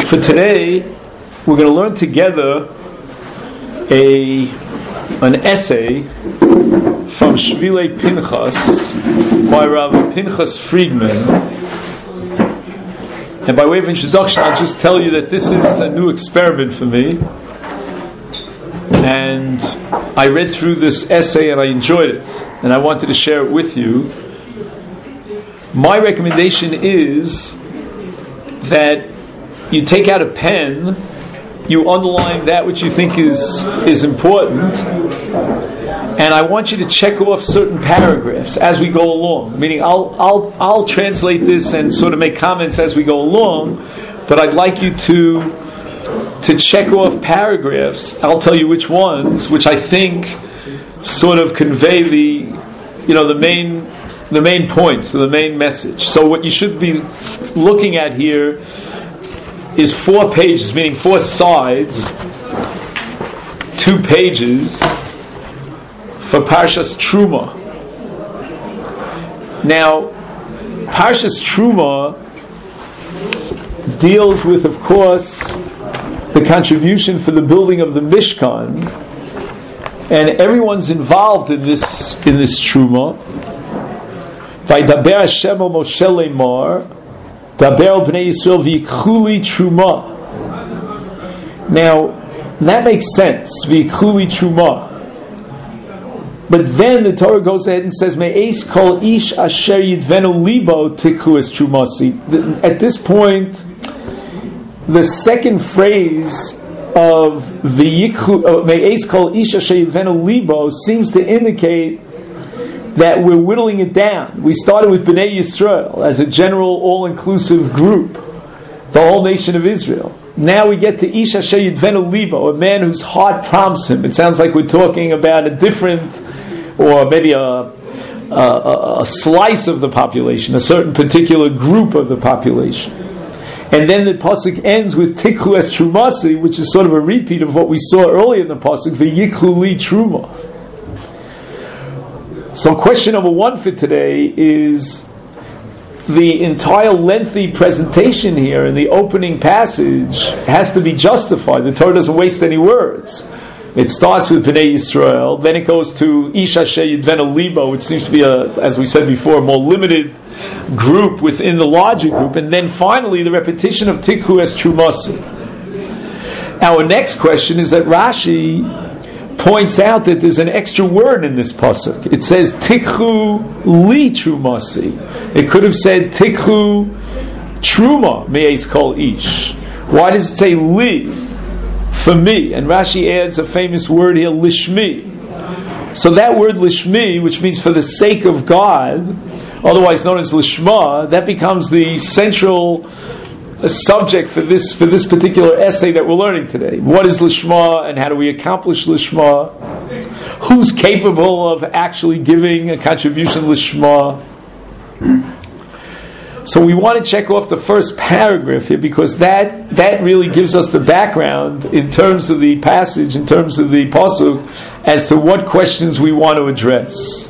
For today, we're going to learn together an essay from Shvilei Pinchas by Rav Pinchas Friedman. And by way of introduction, I'll just tell you that this is a new experiment for me. And I read through this essay and I enjoyed it. And I wanted to share it with you. My recommendation is that you take out a pen, you underline that which you think is important, and I want you to check off certain paragraphs as we go along. Meaning, I'll translate this and sort of make comments as we go along, but I'd like you to check off paragraphs. I'll tell you which ones, which I think sort of convey the main points, the main message. So what you should be looking at here is 4 pages, meaning 4 sides, 2 pages for Parshas Truma. Now, Parshas Truma deals with, of course, the contribution for the building of the Mishkan, and everyone's involved in this Truma. By Daber Hashem o Moshe Lemar, Daber al Bnei Yisrael v'yikhuli Truma. Now, that makes sense, v'yikhuli Truma. But then the Torah goes ahead and says, Me'es kol ish asher yidvenu libo tikhu es trumasi. At this point, the second phrase of Me'es kol ish asher yidvenu libo seems to indicate that we're whittling it down. We started with Bnei Yisrael as a general, all-inclusive group, the whole nation of Israel. Now we get to Ish Asher Yidvenu Libo, a man whose heart prompts him. It sounds like we're talking about a different, or maybe a slice of the population, a certain particular group of the population. And then the pasuk ends with Tikhu es Trumasi, which is sort of a repeat of what we saw earlier in the pasuk, V'yikhu li Truma. So question number 1 for today is the entire lengthy presentation here in the opening passage has to be justified. The Torah doesn't waste any words. It starts with Bnei Yisrael, then it goes to Ish Asher Yidvenu Libo, which seems to be, as we said before, a more limited group within the larger group, and then finally the repetition of Tikhu es Trumasi. Our next question is that Rashi points out that there's an extra word in this pasuk. It says Tikhu li Trumasi. It could have said Tikhu Truma me'es kol ish. Why does it say li? For me. And Rashi adds a famous word here, lishmi. So that word lishmi, which means for the sake of God, otherwise known as lishma, that becomes the central subject for this particular essay that we're learning today. What is lishma and how do we accomplish lishma? Who's capable of actually giving a contribution lishma? So we want to check off the first paragraph here because that really gives us the background in terms of the passage, in terms of the pasuk, as to what questions we want to address.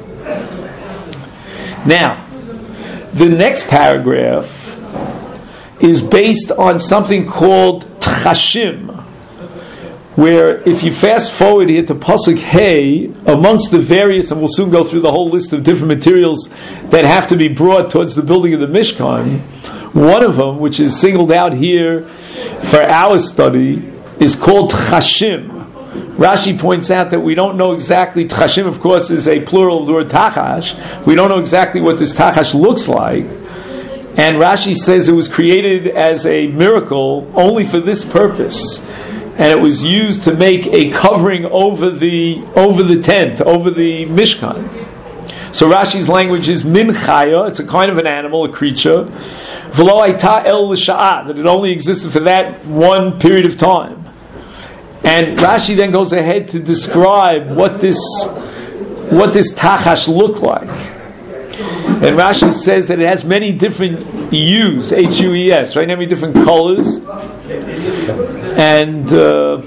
Now, the next paragraph is based on something called Tchashim, where if you fast forward here to Pasuk Hey, amongst the various, and we'll soon go through the whole list of different materials that have to be brought towards the building of the Mishkan, one of them, which is singled out here for our study, is called Tchashim. Rashi points out that we don't know exactly, Tchashim of course is a plural of the word Tachash, we don't know exactly what this Tachash looks like. And Rashi says it was created as a miracle only for this purpose, and it was used to make a covering over the tent, over the Mishkan. So Rashi's language is min chaya; it's a kind of an animal, a creature. V'lo hayta el l'sha'ah, that it only existed for that one period of time. And Rashi then goes ahead to describe what this tachash looked like. And Rashi says that it has many different hues, H-U-E-S, right? Many different colors. And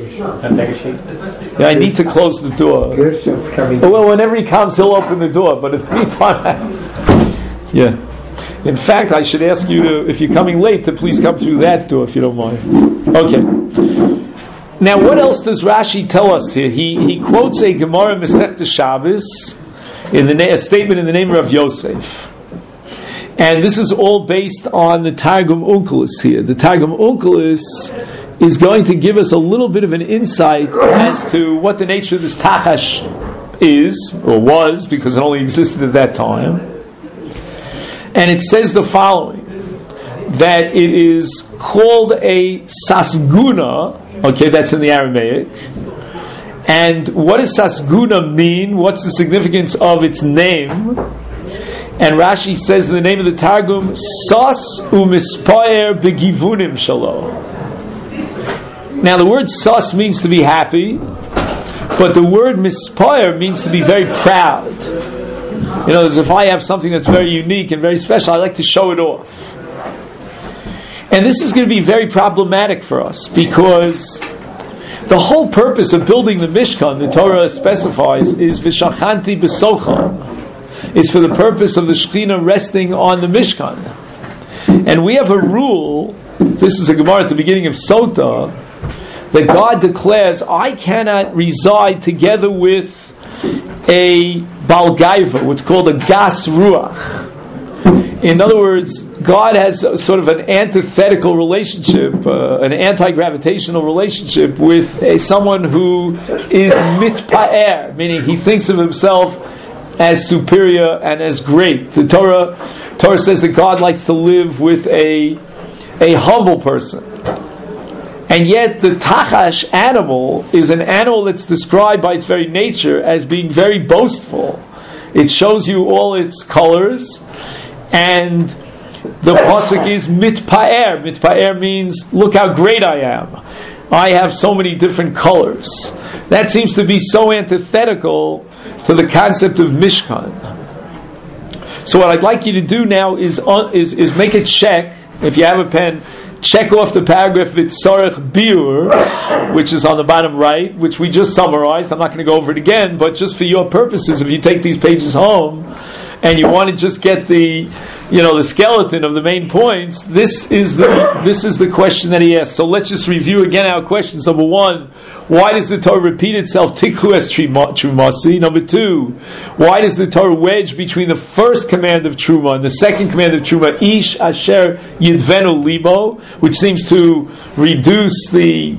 I need to close the door. Well, whenever he comes, he'll open the door. But in the meantime, In fact, I should ask you to, if you're coming late, to please come through that door if you don't mind. Okay. Now, what else does Rashi tell us here? He quotes a Gemara Masechta Shabbos in a statement in the name of Rav Yosef. And this is all based on the Targum Onkelos here. The Targum Onkelos is going to give us a little bit of an insight as to what the nature of this Tachash is, or was, because it only existed at that time. And it says the following, that it is called a Sasguna, okay, that's in the Aramaic. And what does Sasguna mean? What's the significance of its name? And Rashi says in the name of the Targum, Sas u'mispayer begivunim shalo. Now the word Sas means to be happy, but the word mispayer means to be very proud. You know, if I have something that's very unique and very special, I like to show it off. And this is going to be very problematic for us, because the whole purpose of building the Mishkan, the Torah specifies, is V'shachanti b'socham. It's for the purpose of the Shekhinah resting on the Mishkan. And we have a rule, this is a Gemara at the beginning of Sota, that God declares, I cannot reside together with a Balgaiva, what's called a Gas Ruach. In other words, God has sort of an antithetical relationship, an anti-gravitational relationship with someone who is mitpa'er, meaning he thinks of himself as superior and as great. The Torah says that God likes to live with a humble person. And yet the Tachash animal is an animal that's described by its very nature as being very boastful. It shows you all its colors, and the pasuk is mitpa'er. Mitpa'er means, look how great I am. I have so many different colors. That seems to be so antithetical to the concept of Mishkan. So what I'd like you to do now is make a check. If you have a pen, check off the paragraph Vitzarech Biur, which is on the bottom right, which we just summarized. I'm not going to go over it again, but just for your purposes, if you take these pages home and you want to just get the skeleton of the main points, this is the question that he asked. So let's just review again our questions. Number one, why does the Torah repeat itself? Tikhu es Trumasi. Number two, why does the Torah wedge between the first command of Truma and the second command of Truma, Ish Asher Yidvenu Libo, which seems to reduce the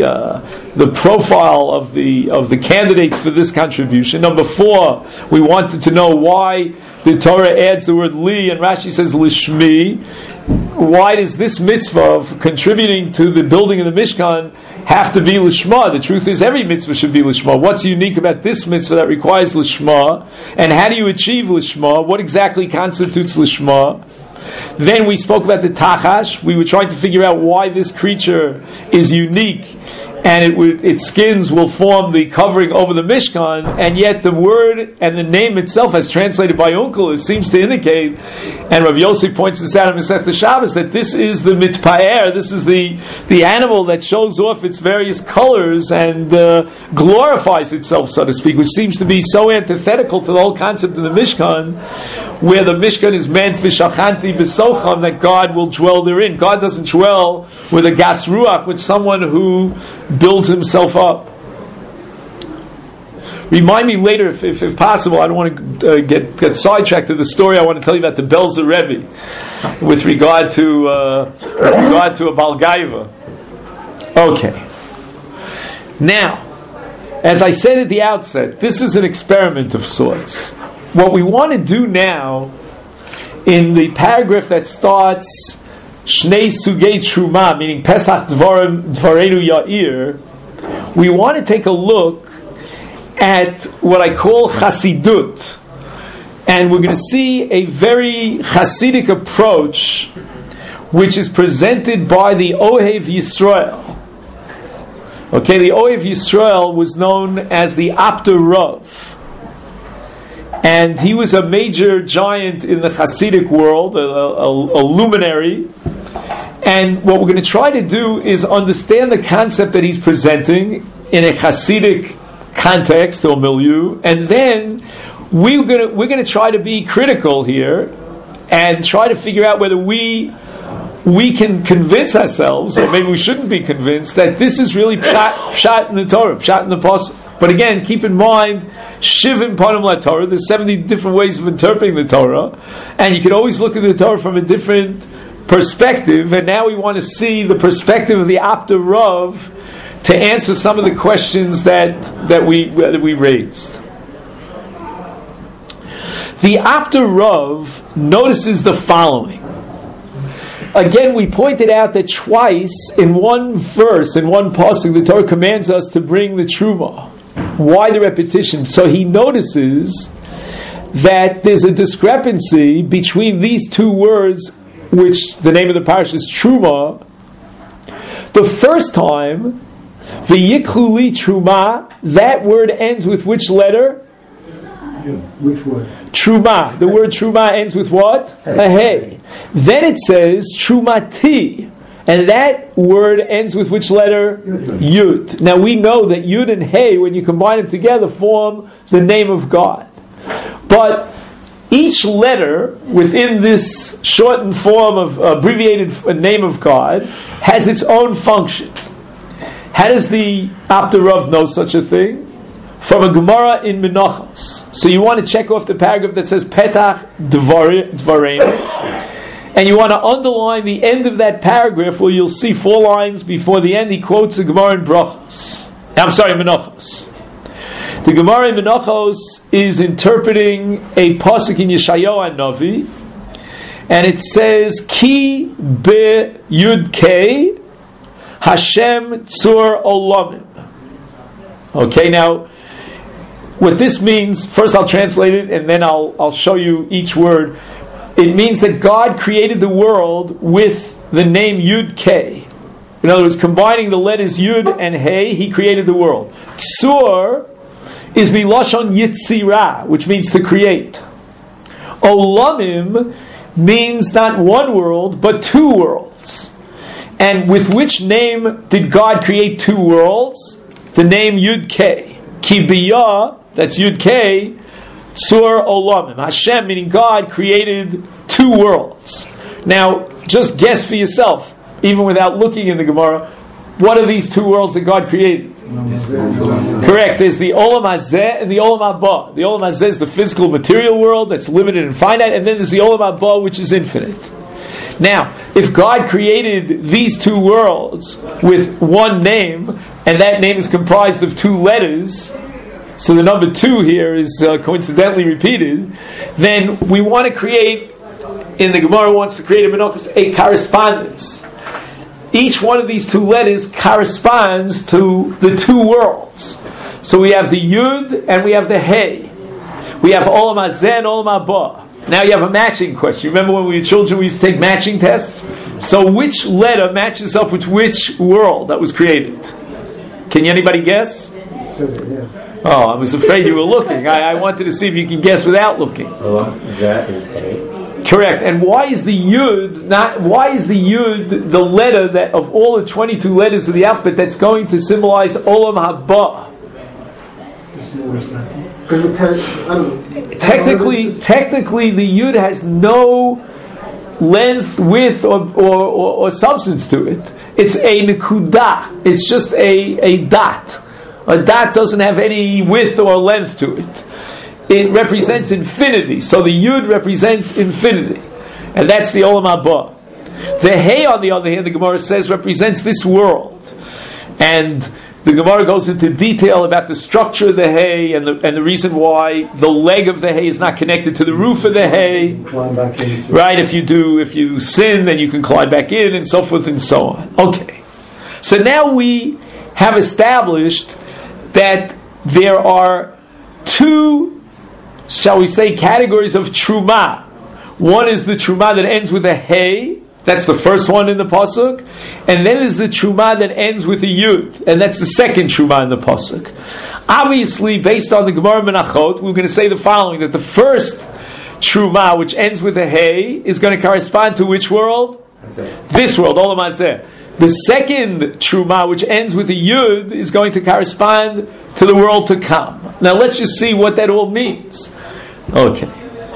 profile of the candidates for this contribution. Number four, we wanted to know why the Torah adds the word li, and Rashi says lishmi. Why does this mitzvah of contributing to the building of the Mishkan have to be lishma? The truth is, every mitzvah should be lishma. What's unique about this mitzvah that requires lishma? And how do you achieve lishma? What exactly constitutes lishma? Then we spoke about the Tachash. We were trying to figure out why this creature is unique, and its skins will form the covering over the Mishkan, and yet the word and the name itself, as translated by Onkelos, seems to indicate, and Rav Yosef points this out in Masechta Shabbos, that this is the mitpaer, this is the animal that shows off its various colors and glorifies itself, so to speak, which seems to be so antithetical to the whole concept of the Mishkan, where the Mishkan is meant v'shachanti b'socham, that God will dwell therein. God doesn't dwell with a gas ruach, with someone who builds himself up. Remind me later, if possible. I don't want to get sidetracked to the story. I want to tell you about the Belzer Rebbe with regard to a Balgaiva. Okay. Now, as I said at the outset, this is an experiment of sorts. What we want to do now, in the paragraph that starts Shnei Sugei Truma, meaning Pesach Dvarenu Ya'ir, we want to take a look at what I call Chasidut. And we're going to see a very Hasidic approach, which is presented by the Ohev Yisrael. Okay, the Ohev Yisrael was known as the Apter Rav. And he was a major giant in the Hasidic world, a luminary. And what we're going to try to do is understand the concept that he's presenting in a Hasidic context or milieu, and then we're going to try to be critical here and try to figure out whether we can convince ourselves, or maybe we shouldn't be convinced, that this is really pshat in the Torah, pshat in the pasuk. But again, keep in mind, shivim panim la Torah. There's 70 different ways of interpreting the Torah, and you can always look at the Torah from a different perspective. And now we want to see the perspective of the Apta Rav to answer some of the questions that we raised. The Apta Rav notices the following. Again, we pointed out that twice in one verse, in one pasuk, the Torah commands us to bring the truma. Why the repetition? So he notices that there's a discrepancy between these two words, which the name of the parish is truma. The first time, the yikhuli truma, that word ends with which letter? Which word? Truma. The word truma ends with what? A hey. Then it says trumati, and that word ends with which letter? Yud. Now we know that Yud and Hey, when you combine them together, form the name of God. But each letter within this shortened form of abbreviated name of God has its own function. How does the Apta Rav know such a thing? From a Gemara in Menachos. So you want to check off the paragraph that says Petach Dvarim, and you want to underline the end of that paragraph where you'll see 4 lines before the end. He quotes the Gemara in Menachos. The Gemara in Menachos is interpreting a pasuk in Yeshayahu Navi, and it says Ki be Yud Kei Hashem Tzur Olamim. Okay, now what this means, first I'll translate it and then I'll show you each word. It means that God created the world with the name Yud Kei. In other words, combining the letters Yud and Hey, He created the world. Tzur is Milashon Yitzirah, which means to create. Olamim means not one world, but 2 worlds. And with which name did God create 2 worlds? The name Yud Kei. Ki biyah, that's Yud Kei, Tzur Olamim. Hashem, meaning God, created 2 worlds. Now, just guess for yourself, even without looking in the Gemara, what are these 2 worlds that God created? Correct. There's the Olam Hazeh and the Olam Haba. The Olam Hazeh is the physical material world that's limited and finite, and then there's the Olam Haba, which is infinite. Now, if God created these 2 worlds with one name, and that name is comprised of 2 letters, so the number 2 here is coincidentally repeated, then we want to create, in the Gemara wants to create in Menachos, a correspondence. Each one of these 2 letters corresponds to the 2 worlds. So we have the Yud and we have the Hey. We have Olam Hazeh and Olam Haba. Now you have a matching question. Remember when we were children we used to take matching tests? So which letter matches up with which world that was created? Can anybody guess? Oh, I was afraid you were looking. I wanted to see if you can guess without looking. Correct. And why is the Yud the letter that of all the 22 letters of the alphabet that's going to symbolize Olam Haba? Technically, the Yud has no length, width, or substance to it. It's a nekudah. It's just a dot. A dot doesn't have any width or length to it. It represents infinity. So the Yud represents infinity. And that's the Olam Haba. The Hey, on the other hand, the Gemara says, represents this world. And the Gemara goes into detail about the structure of the Hey and the reason why the leg of the Hey is not connected to the roof of the Hey. Right? If you sin, then you can climb back in, and so forth and so on. Okay. So now we have established that there are 2, shall we say, categories of truma. One is the truma that ends with a Hey. That's the first one in the pasuk, and then is the truma that ends with a Yud, and that's the second truma in the pasuk. Obviously, based on the Gemara Menachot, we're going to say the following: that the first truma, which ends with a Hey, is going to correspond to which world? This world, Olam Hazeh. The second truma, which ends with a Yud, is going to correspond to the world to come. Now, let's just see what that all means. Okay.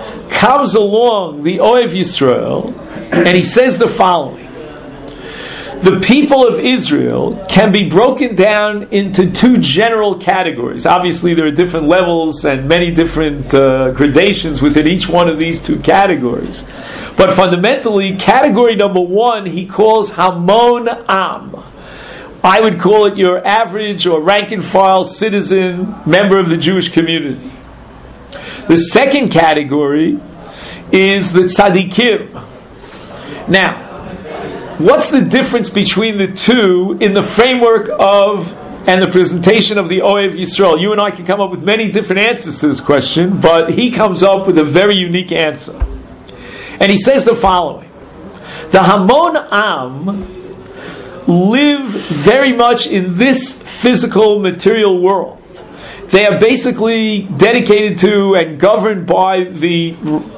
comes along the Ohev Yisrael, and he says the following: the people of Israel can be broken down into two general categories. Obviously, there are different levels and many different gradations within each one of these two categories. But fundamentally, category number one, he calls Hamon Am. I would call it your average or rank-and-file citizen, member of the Jewish community. The second category is the tzaddikim. Now, what's the difference between the two in the framework of and the presentation of the Ohev Yisrael? You and I can come up with many different answers to this question, but he comes up with a very unique answer. And he says the following: the Hamon Am live very much in this physical, material world. They are basically dedicated to and governed by the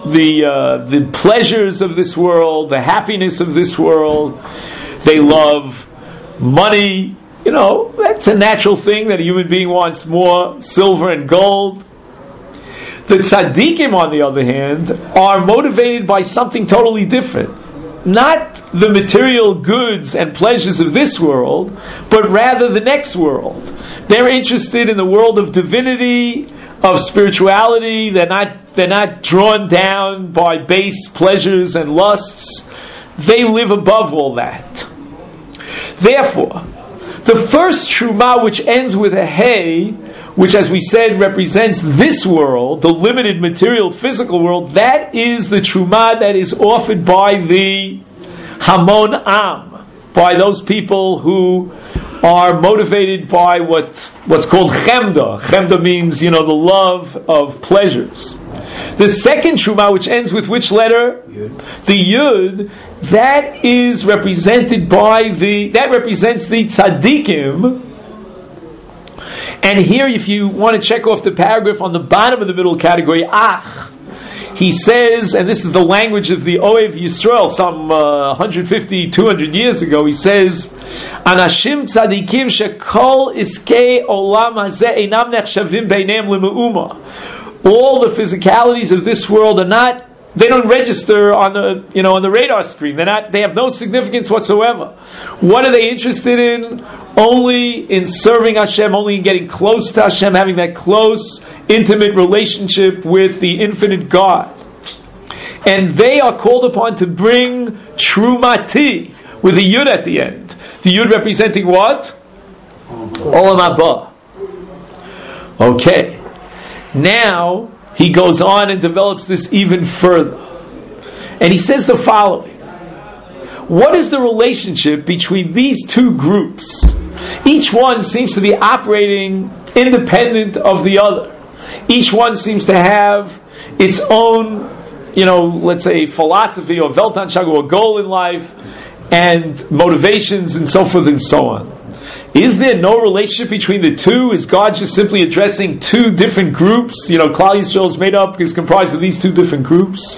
pleasures of this world, the happiness of this world. They love money. You know, that's a natural thing that a human being wants more silver and gold. The tzaddikim, on the other hand, are motivated by something totally different. Not the material goods and pleasures of this world, but rather the next world. They're interested in the world of divinity, of spirituality. They're not drawn down by base pleasures and lusts. They live above all that. Therefore, the first truma, which ends with a hey, which, as we said, represents this world, the limited material physical world, that is the truma that is offered by the Hamon Am, by those people who are motivated by what's called chemda. Chemda means, the love of pleasures. The second truma, which ends with which letter? Yud. The Yud, that is represented that represents the tzaddikim. And here, if you want to check off the paragraph on the bottom of the middle category, Ach, he says, and this is the language of the Ohev Yisrael, some 150, 200 years ago, he says, Anashim tzadikim shekol iskei olam hazeh einam nechshavim beineim lemeuma. All the physicalities of this world they don't register on the radar screen. They have no significance whatsoever. What are they interested in? Only in serving Hashem, only in getting close to Hashem, having that close, intimate relationship with the infinite God. And they are called upon to bring Trumati, with a Yud at the end. The Yud representing what? Olam Haba. Okay. Now, he goes on and develops this even further. And he says the following: what is the relationship between these two groups? Each one seems to be operating independent of the other. Each one seems to have its own, let's say, philosophy or Weltanschauung or goal in life and motivations and so forth and so on. Is there no relationship between the two? Is God just simply addressing two different groups? Klal Yisrael is comprised of these two different groups.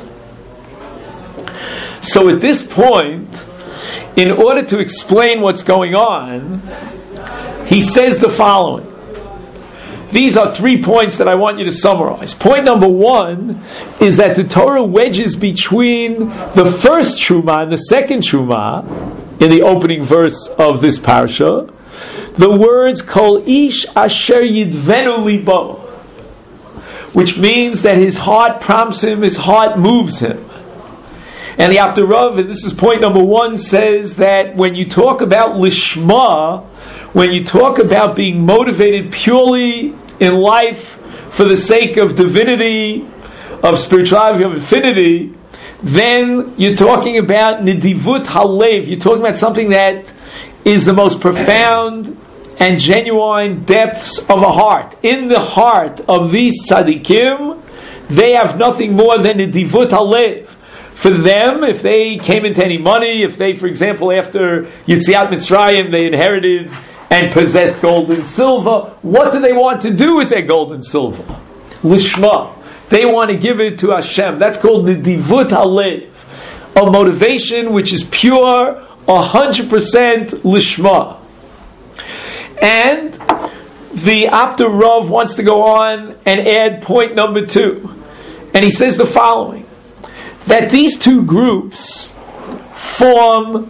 So at this point, in order to explain what's going on, he says the following. These are 3 points that I want you to summarize. Point number one is that the Torah wedges between the first Truma and the second Truma, in the opening verse of this parsha, the words Kol Ish Asher Yidvenu Libo, which means that his heart prompts him, his heart moves him. And the Apter Rav, and this is point number one, says that when you talk about Lishma, when you talk about being motivated purely in life for the sake of divinity, of spirituality, of infinity, then you're talking about Nidivut Halev. You're talking about something that is the most profound and genuine depths of a heart. In the heart of these tzaddikim, they have nothing more than Nidivut Halev. For them, if they came into any money, if they, for example, after Yetziat Mitzrayim, they inherited and possessed gold and silver, what do they want to do with their gold and silver? Lishma. They want to give it to Hashem. That's called Nidivut Halev, a motivation which is pure, 100% Lishma. And the Apter Rav wants to go on and add point number two. And he says the following: that these two groups form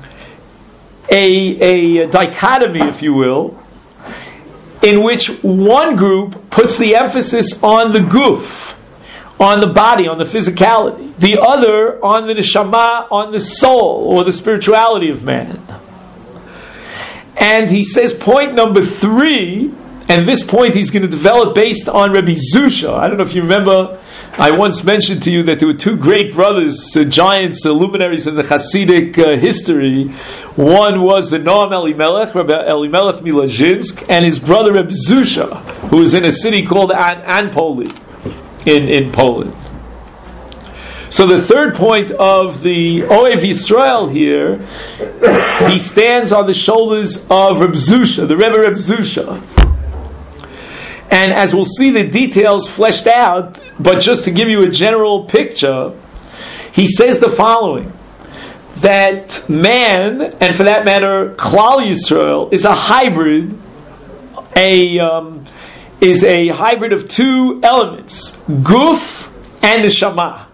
a dichotomy, if you will, in which one group puts the emphasis on the guf, on the body, on the physicality, the other on the neshama, on the soul, or the spirituality of man. And he says point number 3, and this point he's going to develop based on Rabbi Zusha. I don't know if you remember, I once mentioned to you that there were two great brothers, giants, luminaries in the Hasidic history. One was the Noam Elimelech, Rabbi Elimelech Milazhinsk, and his brother Rabbi Zusha, who was in a city called Anpoli in Poland. So the third point of the Oev Yisrael here, he stands on the shoulders of Rabbi Zusha, the Rebbe Rabbi Zusha. And as we'll see the details fleshed out, but just to give you a general picture, he says the following, that man, and for that matter, Klal Yisrael, is a hybrid, is a hybrid of two elements, guf and neshama.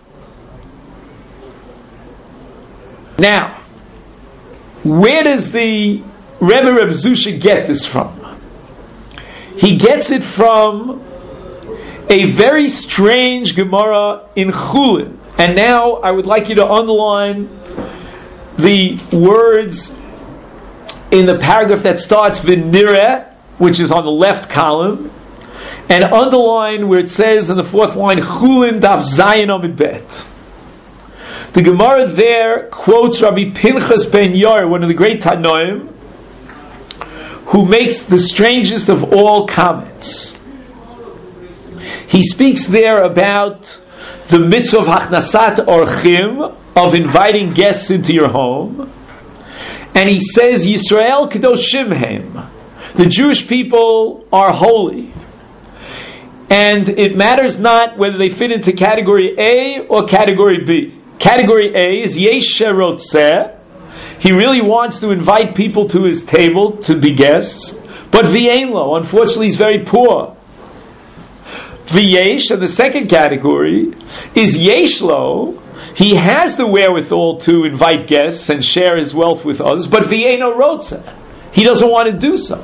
Now, where does the Rebbe Reb Zusha get this from? He gets it from a very strange Gemara in Chulin. And now I would like you to underline the words in the paragraph that starts V'nireh, which is on the left column, and underline where it says in the fourth line, Chulin Daf Zayin Amid Bet. The Gemara there quotes Rabbi Pinchas ben Yair, one of the great Tanoim, who makes the strangest of all comments. He speaks there about the mitzvah of Hachnasat Orchim, of inviting guests into your home, and he says, Yisrael Kedoshim Hem, the Jewish people are holy, and it matters not whether they fit into category A or category B. Category A is Yesh Sherotzeh. He really wants to invite people to his table to be guests, but V'yein lo, unfortunately he's very poor. V'yesh, and the second category, is Yesh lo, he has the wherewithal to invite guests and share his wealth with others, but V'yein lo rotzeh, he doesn't want to do so.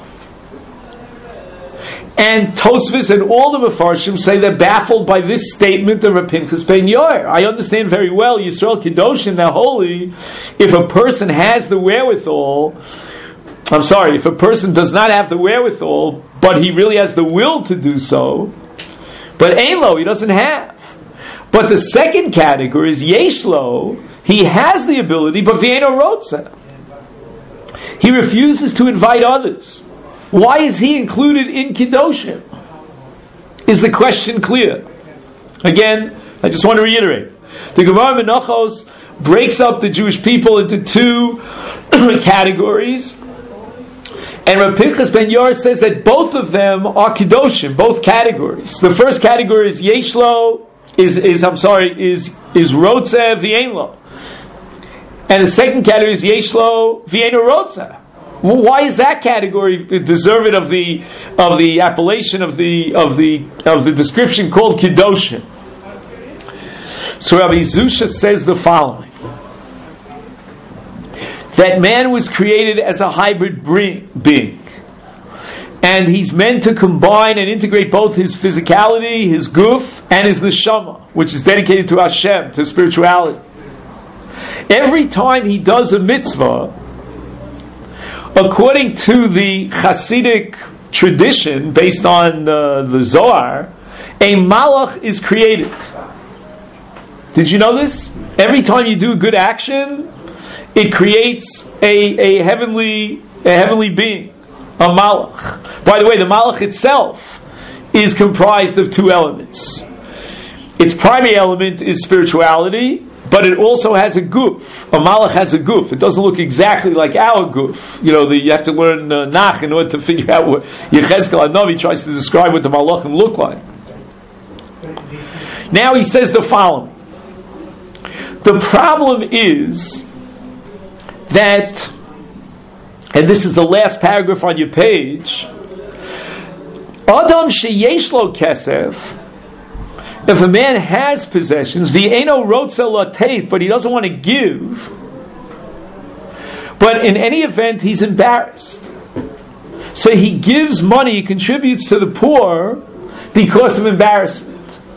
And Tosfos and all the Mefarshim say they're baffled by this statement of Rabbi Pinchas ben Yair. I understand very well, Yisrael Kedoshim, they're holy. If a person has the wherewithal, if a person does not have the wherewithal, but he really has the will to do so, but Ein lo, he doesn't have. But the second category is Yesh lo, he has the ability, but V'yein lo rotzeh, he refuses to invite others. Why is he included in Kedoshim? Is the question clear? Again, I just want to reiterate. The Gemara Menachos breaks up the Jewish people into two categories, and Rabbi Pinchas ben Yair says that both of them are Kedoshim, both categories. The first category is Yeshlo, is Rotzeh V'yein lo. And the second category is Yeshlo V'yein lo Rotzeh. Why is that category deserving of the appellation of the description called Kedoshim? So Rabbi Zusha says the following: that man was created as a hybrid being, and he's meant to combine and integrate both his physicality, his guf, and his neshama, which is dedicated to Hashem, to spirituality. Every time he does a mitzvah, according to the Hasidic tradition, based on the Zohar, a malach is created. Did you know this? Every time you do a good action, it creates a heavenly being, a malach. By the way, the malach itself is comprised of two elements. Its primary element is spirituality, but it also has a guf. A malach has a guf. It doesn't look exactly like our guf. You have to learn Nach in order to figure out what Yechezkel HaNavi tries to describe what the malachim look like. Now he says the following: the problem is that, and this is the last paragraph on your page, Adam sheyesh lo kesef, If a man has possessions, v'eno rotzel lateit, but he doesn't want to give, but in any event he's embarrassed, so he gives money, he contributes to the poor because of embarrassment.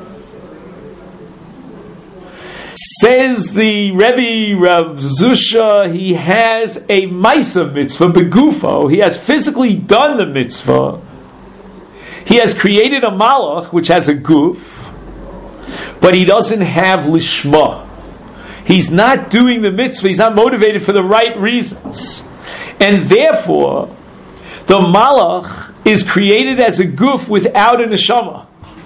Says the Rebbe Rav Zusha, he has a Maisa mitzvah, begufo, he has physically done the mitzvah. He has created a malach, which has a guf, but he doesn't have lishma. He's not doing the mitzvah, he's not motivated for the right reasons. And therefore, the malach is created as a guf without a neshama.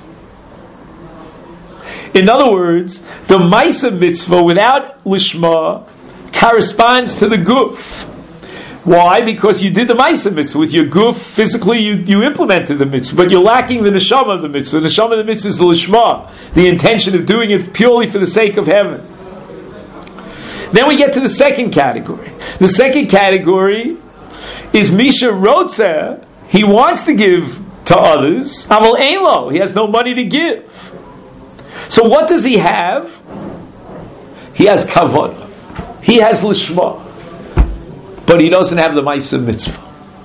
In other words, the Maisa mitzvah without lishma corresponds to the guf. Why? Because you did the Maisa mitzvah with your guf, physically you implemented the mitzvah, but you're lacking the neshama of the mitzvah. The neshama of the mitzvah is the lishma, the intention of doing it purely for the sake of heaven. Then we get to the second category. The second category is Misha Rotzeh, he wants to give to others, Aval Eilo, he has no money to give. So what does he have? He has kavod. He has lishma. But he doesn't have the Maisa mitzvah.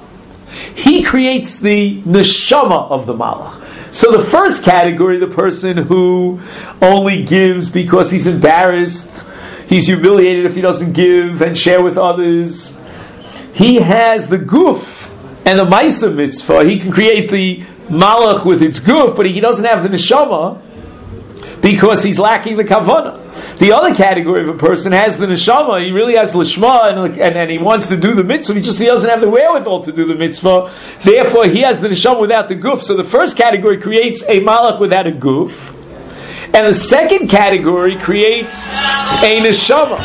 He creates the neshama of the malach. So the first category, the person who only gives because he's embarrassed, he's humiliated if he doesn't give and share with others, he has the guf and the Maisa mitzvah. He can create the malach with its guf, but he doesn't have the neshama, because he's lacking the kavanah. The other category of a person has the neshama, he really has lishma, and he wants to do the mitzvah, he doesn't have the wherewithal to do the mitzvah, therefore he has the neshama without the guf. So the first category creates a malach without a guf, and the second category creates a neshama.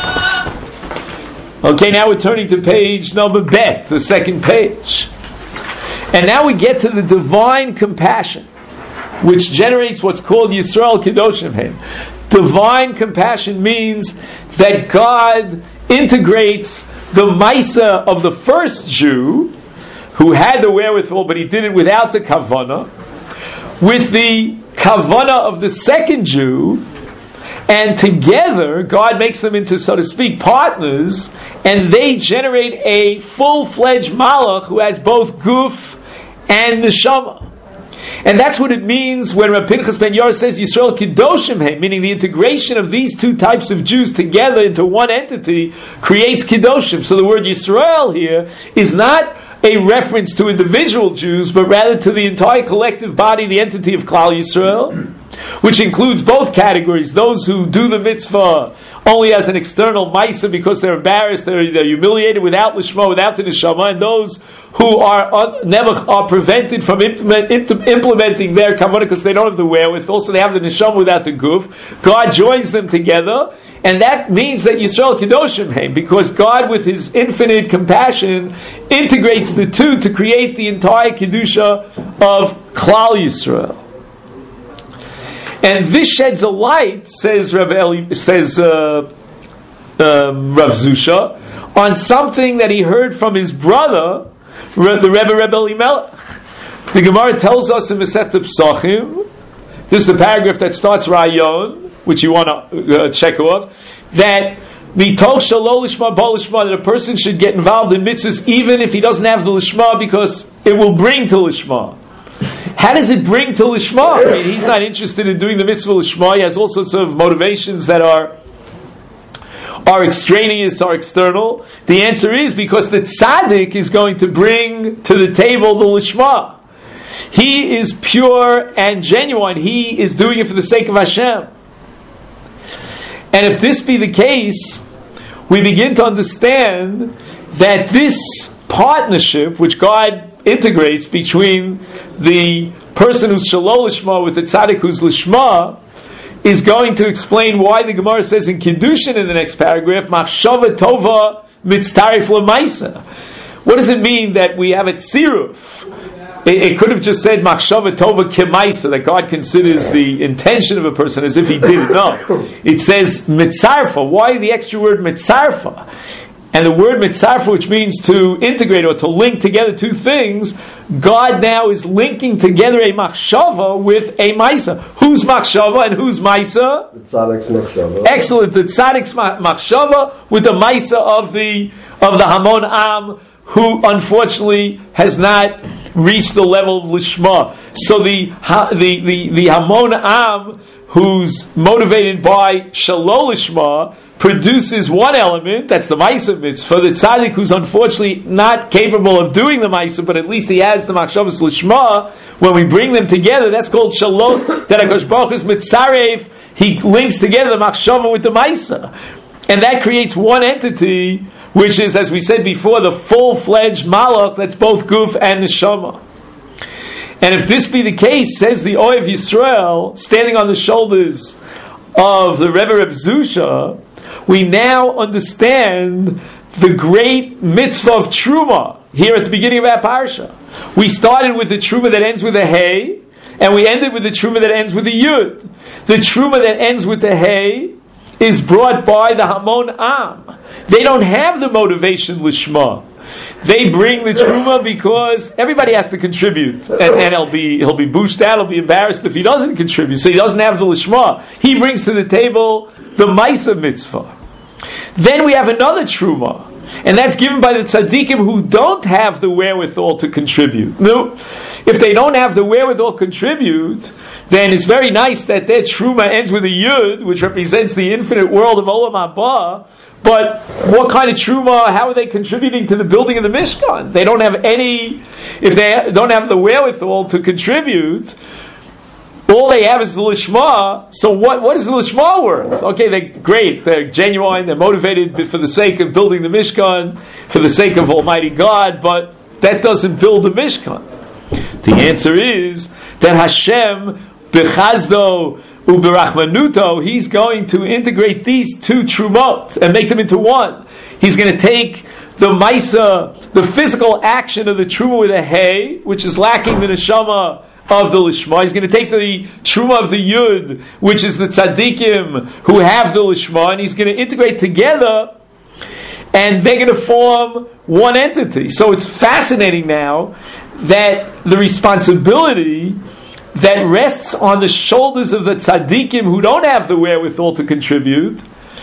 Okay, now we're turning to page number bet, the second page. And now we get to the divine compassion, which generates what's called Yisrael Kedoshim Hem. Divine compassion means that God integrates the Maisa of the first Jew, who had the wherewithal, but he did it without the Kavanah, with the Kavanah of the second Jew, and together God makes them into, so to speak, partners, and they generate a full-fledged Malach who has both Guf and Neshama. And that's what it means when Rav Pinchas ben Yair says Yisrael Kedoshim Hem, meaning the integration of these two types of Jews together into one entity creates Kedoshim. So the word Yisrael here is not a reference to individual Jews, but rather to the entire collective body, the entity of Klal Yisrael, which includes both categories: those who do the mitzvah only as an external maisa because they're embarrassed, they're humiliated without lishma, without the neshama, and those who are prevented from implementing their kavanah because they don't have the wherewithal, so they have the neshama without the guf. God joins them together, and that means that Yisrael Kedoshim Hem, because God, with His infinite compassion, integrates the two to create the entire kedusha of Klal Yisrael. And this sheds a light, says Rav Zusha, on something that he heard from his brother, the Rebbe Elimelech. The Gemara tells us in Masechet Pesachim, this is the paragraph that starts Rayon, which you want to check off, that Mitol Shelo Lishma Bo Lishma, that a person should get involved in mitzvahs even if he doesn't have the Lishma, because it will bring to Lishma. How does it bring to Lishma? I mean, he's not interested in doing the mitzvah Lishma. He has all sorts of motivations that are extraneous, are external. The answer is because the tzaddik is going to bring to the table the Lishma. He is pure and genuine. He is doing it for the sake of Hashem. And if this be the case, we begin to understand that this partnership, which God integrates between the person who's Shelo Lishma with the tzaddik who's Lishma, is going to explain why the Gemara says in Kiddushin in the next paragraph, Machshava Tova Mitztarif L'Maisa. What does it mean that we have a tziruf? It could have just said Machshava Tova Kemaisa, that God considers the intention of a person as if he did it. No. It says Mitzarfa. Why the extra word Mitzarfa? And the word mitzarfa, which means to integrate or to link together two things, God now is linking together a machshava with a maisa. Who's machshava and who's maisa? The tzaddik's machshava. Excellent. The tzaddik's machshava with the maisa of the Hamon Am, who unfortunately has not reached the level of lishma. So the Hamon Am, who's motivated by shalol lishma, produces one element, that's the Maisa mitzvah. The tzaddik, who's unfortunately not capable of doing the Maisa, but at least he has the Machshavas Lishma, when we bring them together, that's called Shalom, that HaKadosh Baruch Hu is Mitzarev, he links together the Machshava with the Maisa. And that creates one entity, which is, as we said before, the full-fledged Malach, that's both Guf and Neshama. And if this be the case, says the Ohev Yisrael, standing on the shoulders of the Rebbe Reb Zusha, we now understand the great mitzvah of Truma here at the beginning of our parsha. We started with the Truma that ends with a Hey, and we ended with the Truma that ends with a Yud. The Truma that ends with the Hey is brought by the Hamon Am. They don't have the motivation Lishma. They bring the Truma because everybody has to contribute, and he'll be booshed out, he'll be embarrassed if he doesn't contribute, so he doesn't have the Lishma. He brings to the table the Maisa mitzvah. Then we have another Truma, and that's given by the tzaddikim who don't have the wherewithal to contribute. No, if they don't have the wherewithal to contribute, then it's very nice that their Truma ends with a Yud, which represents the infinite world of Olam Haba. But what kind of Truma, how are they contributing to the building of the Mishkan? They don't have any, if they don't have the wherewithal to contribute, all they have is the Lishma. So what is the Lishma worth? Okay, they're great, they're genuine, they're motivated for the sake of building the Mishkan, for the sake of Almighty God, but that doesn't build the Mishkan. The answer is that Hashem, Bechazdo, Uberachmanuto, he's going to integrate these two Trumot and make them into one. He's going to take the Maisa, the physical action of the Truma with a Hey, which is lacking the Neshama of the Lishma. He's going to take the Truma of the Yud, which is the Tzaddikim who have the Lishma, and he's going to integrate together, and they're going to form one entity. So it's fascinating now that the responsibility that rests on the shoulders of the tzaddikim who don't have the wherewithal to contribute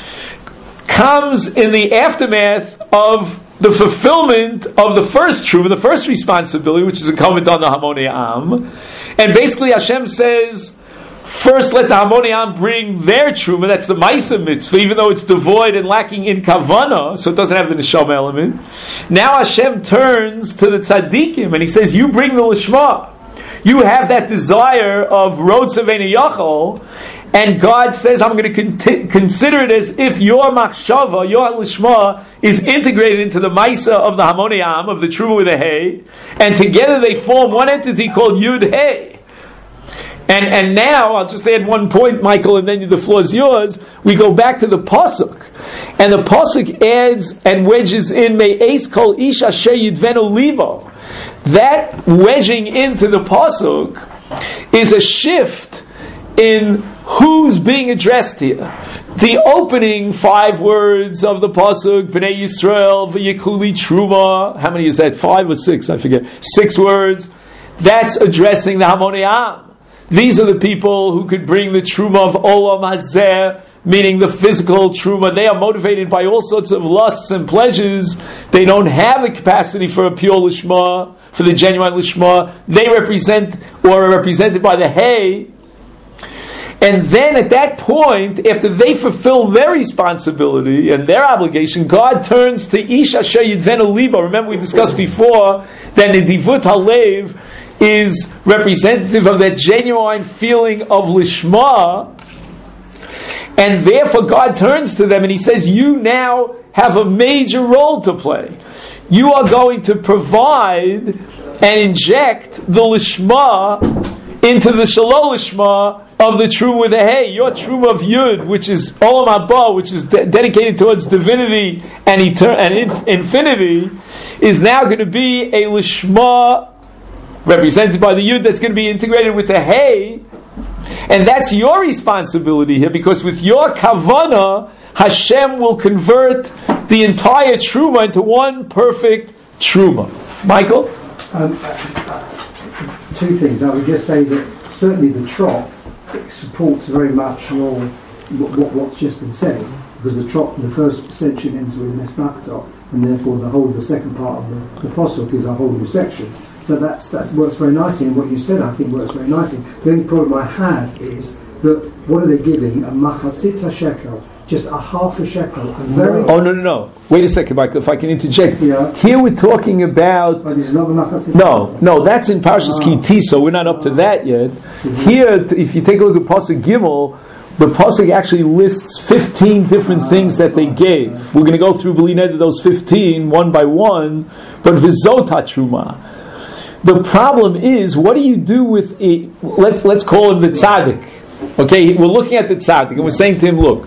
comes in the aftermath of the fulfillment of the first truma, the first responsibility, which is incumbent on the Hamonei Am. And basically Hashem says, first let the Hamonei Am bring their truma, that's the Maisa mitzvah, even though it's devoid and lacking in kavana, so it doesn't have the neshama element. Now Hashem turns to the tzaddikim and he says, you bring the lishma. You have that desire of Rodza Ve'ena Yachol, and God says, I'm going to consider it as if your machshava, your lishma, is integrated into the maisa of the Hamonei Am, of the Truma with a Hey, and together they form one entity called Yud Hey. And now, I'll just add one point, Michael, and then the floor is yours. We go back to the Pasuk, and the Pasuk adds and wedges in, Me'ez kol ish asher yidvenu libo. That wedging into the pasuk is a shift in who's being addressed here. The opening 5 words of the pasuk, Bnei Yisrael v'yikluli truma. How many is that? 5 or 6? I forget. 6 words. That's addressing the Hamonei Am. These are the people who could bring the truma of Olam Hazeh, meaning the physical truma. They are motivated by all sorts of lusts and pleasures. They don't have the capacity for a pure lishma, for the genuine lishma. They represent, or are represented by the Hey. And then at that point, after they fulfill their responsibility and their obligation, God turns to Ish Asher Yidvenu Libo. Remember we discussed before that Nedivut Halev is representative of that genuine feeling of lishma. And therefore God turns to them and he says, you now have a major role to play. You are going to provide and inject the lishma into the shalol lishma of the truma with a Hey. Your truma of Yud, which is Olam Haba, which is dedicated towards divinity and infinity, is now going to be a lishma represented by the Yud that's going to be integrated with the Hey. And that's your responsibility here, because with your kavanah, Hashem will convert the entire truma into one perfect truma. Michael? Two things. I would just say that certainly the trop supports very much what's just been said, because the trop in the first section ends with Mesnachta, and therefore the whole of the second part of the Pasuk is a whole new section. So that works very nicely, and what you said I think works very nicely. The only problem I have is that what are they giving? A machasita shekel, just a half a shekel. No. Wait a second, Michael, if I can interject. Yeah. Here we're talking about... But it's not a machasita No, that's in Parshas Ki, so we're not up to that yet. Here, if you take a look at Pasuk Gimel, the Pasuk actually lists 15 different things that they gave. We're going to go through those 15 one by one, but Vizot HaTruma. The problem is, what do you do with it? Let's call him the tzaddik. Okay, we're looking at the tzaddik, and we're saying to him, look,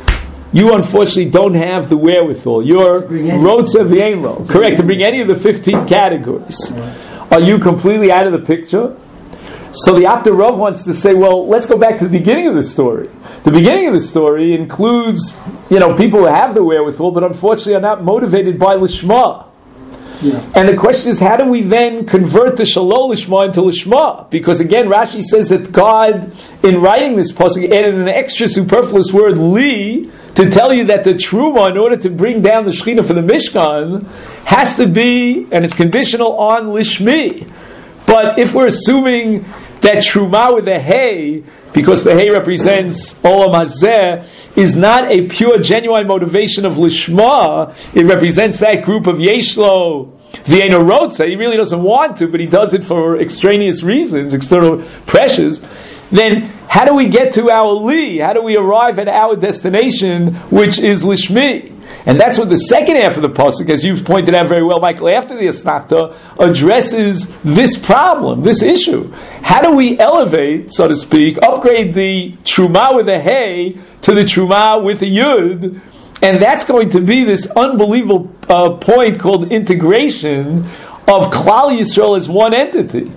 you unfortunately don't have the wherewithal. You're Rotze V'Ein. Correct, to bring any of the 15 categories. Are you completely out of the picture? So the Apter Rav wants to say, well, let's go back to the beginning of the story. The beginning of the story includes, people who have the wherewithal, but unfortunately are not motivated by Lishma. Yeah. And the question is, how do we then convert the Shalol Lishma into Lishma? Because again, Rashi says that God, in writing this pasuk, added an extra superfluous word, li, to tell you that the Truma, in order to bring down the Shekhinah for the Mishkan, has to be, and it's conditional on Lishmi. But if we're assuming that Truma with a Hey, because the Hey represents Olam Hazeh, is not a pure, genuine motivation of Lishma, it represents that group of Yeshlo, V'Eino Rotze, he really doesn't want to, but he does it for extraneous reasons, external pressures, then how do we get to our Li? How do we arrive at our destination, which is Lishmi? And that's what the second half of the pasuk, as you've pointed out very well, Michael, after the Asnachta, addresses this problem, this issue. How do we elevate, so to speak, upgrade the Truma with a Hey to the Truma with a Yud? And that's going to be this unbelievable point called integration of Klal Yisrael as one entity.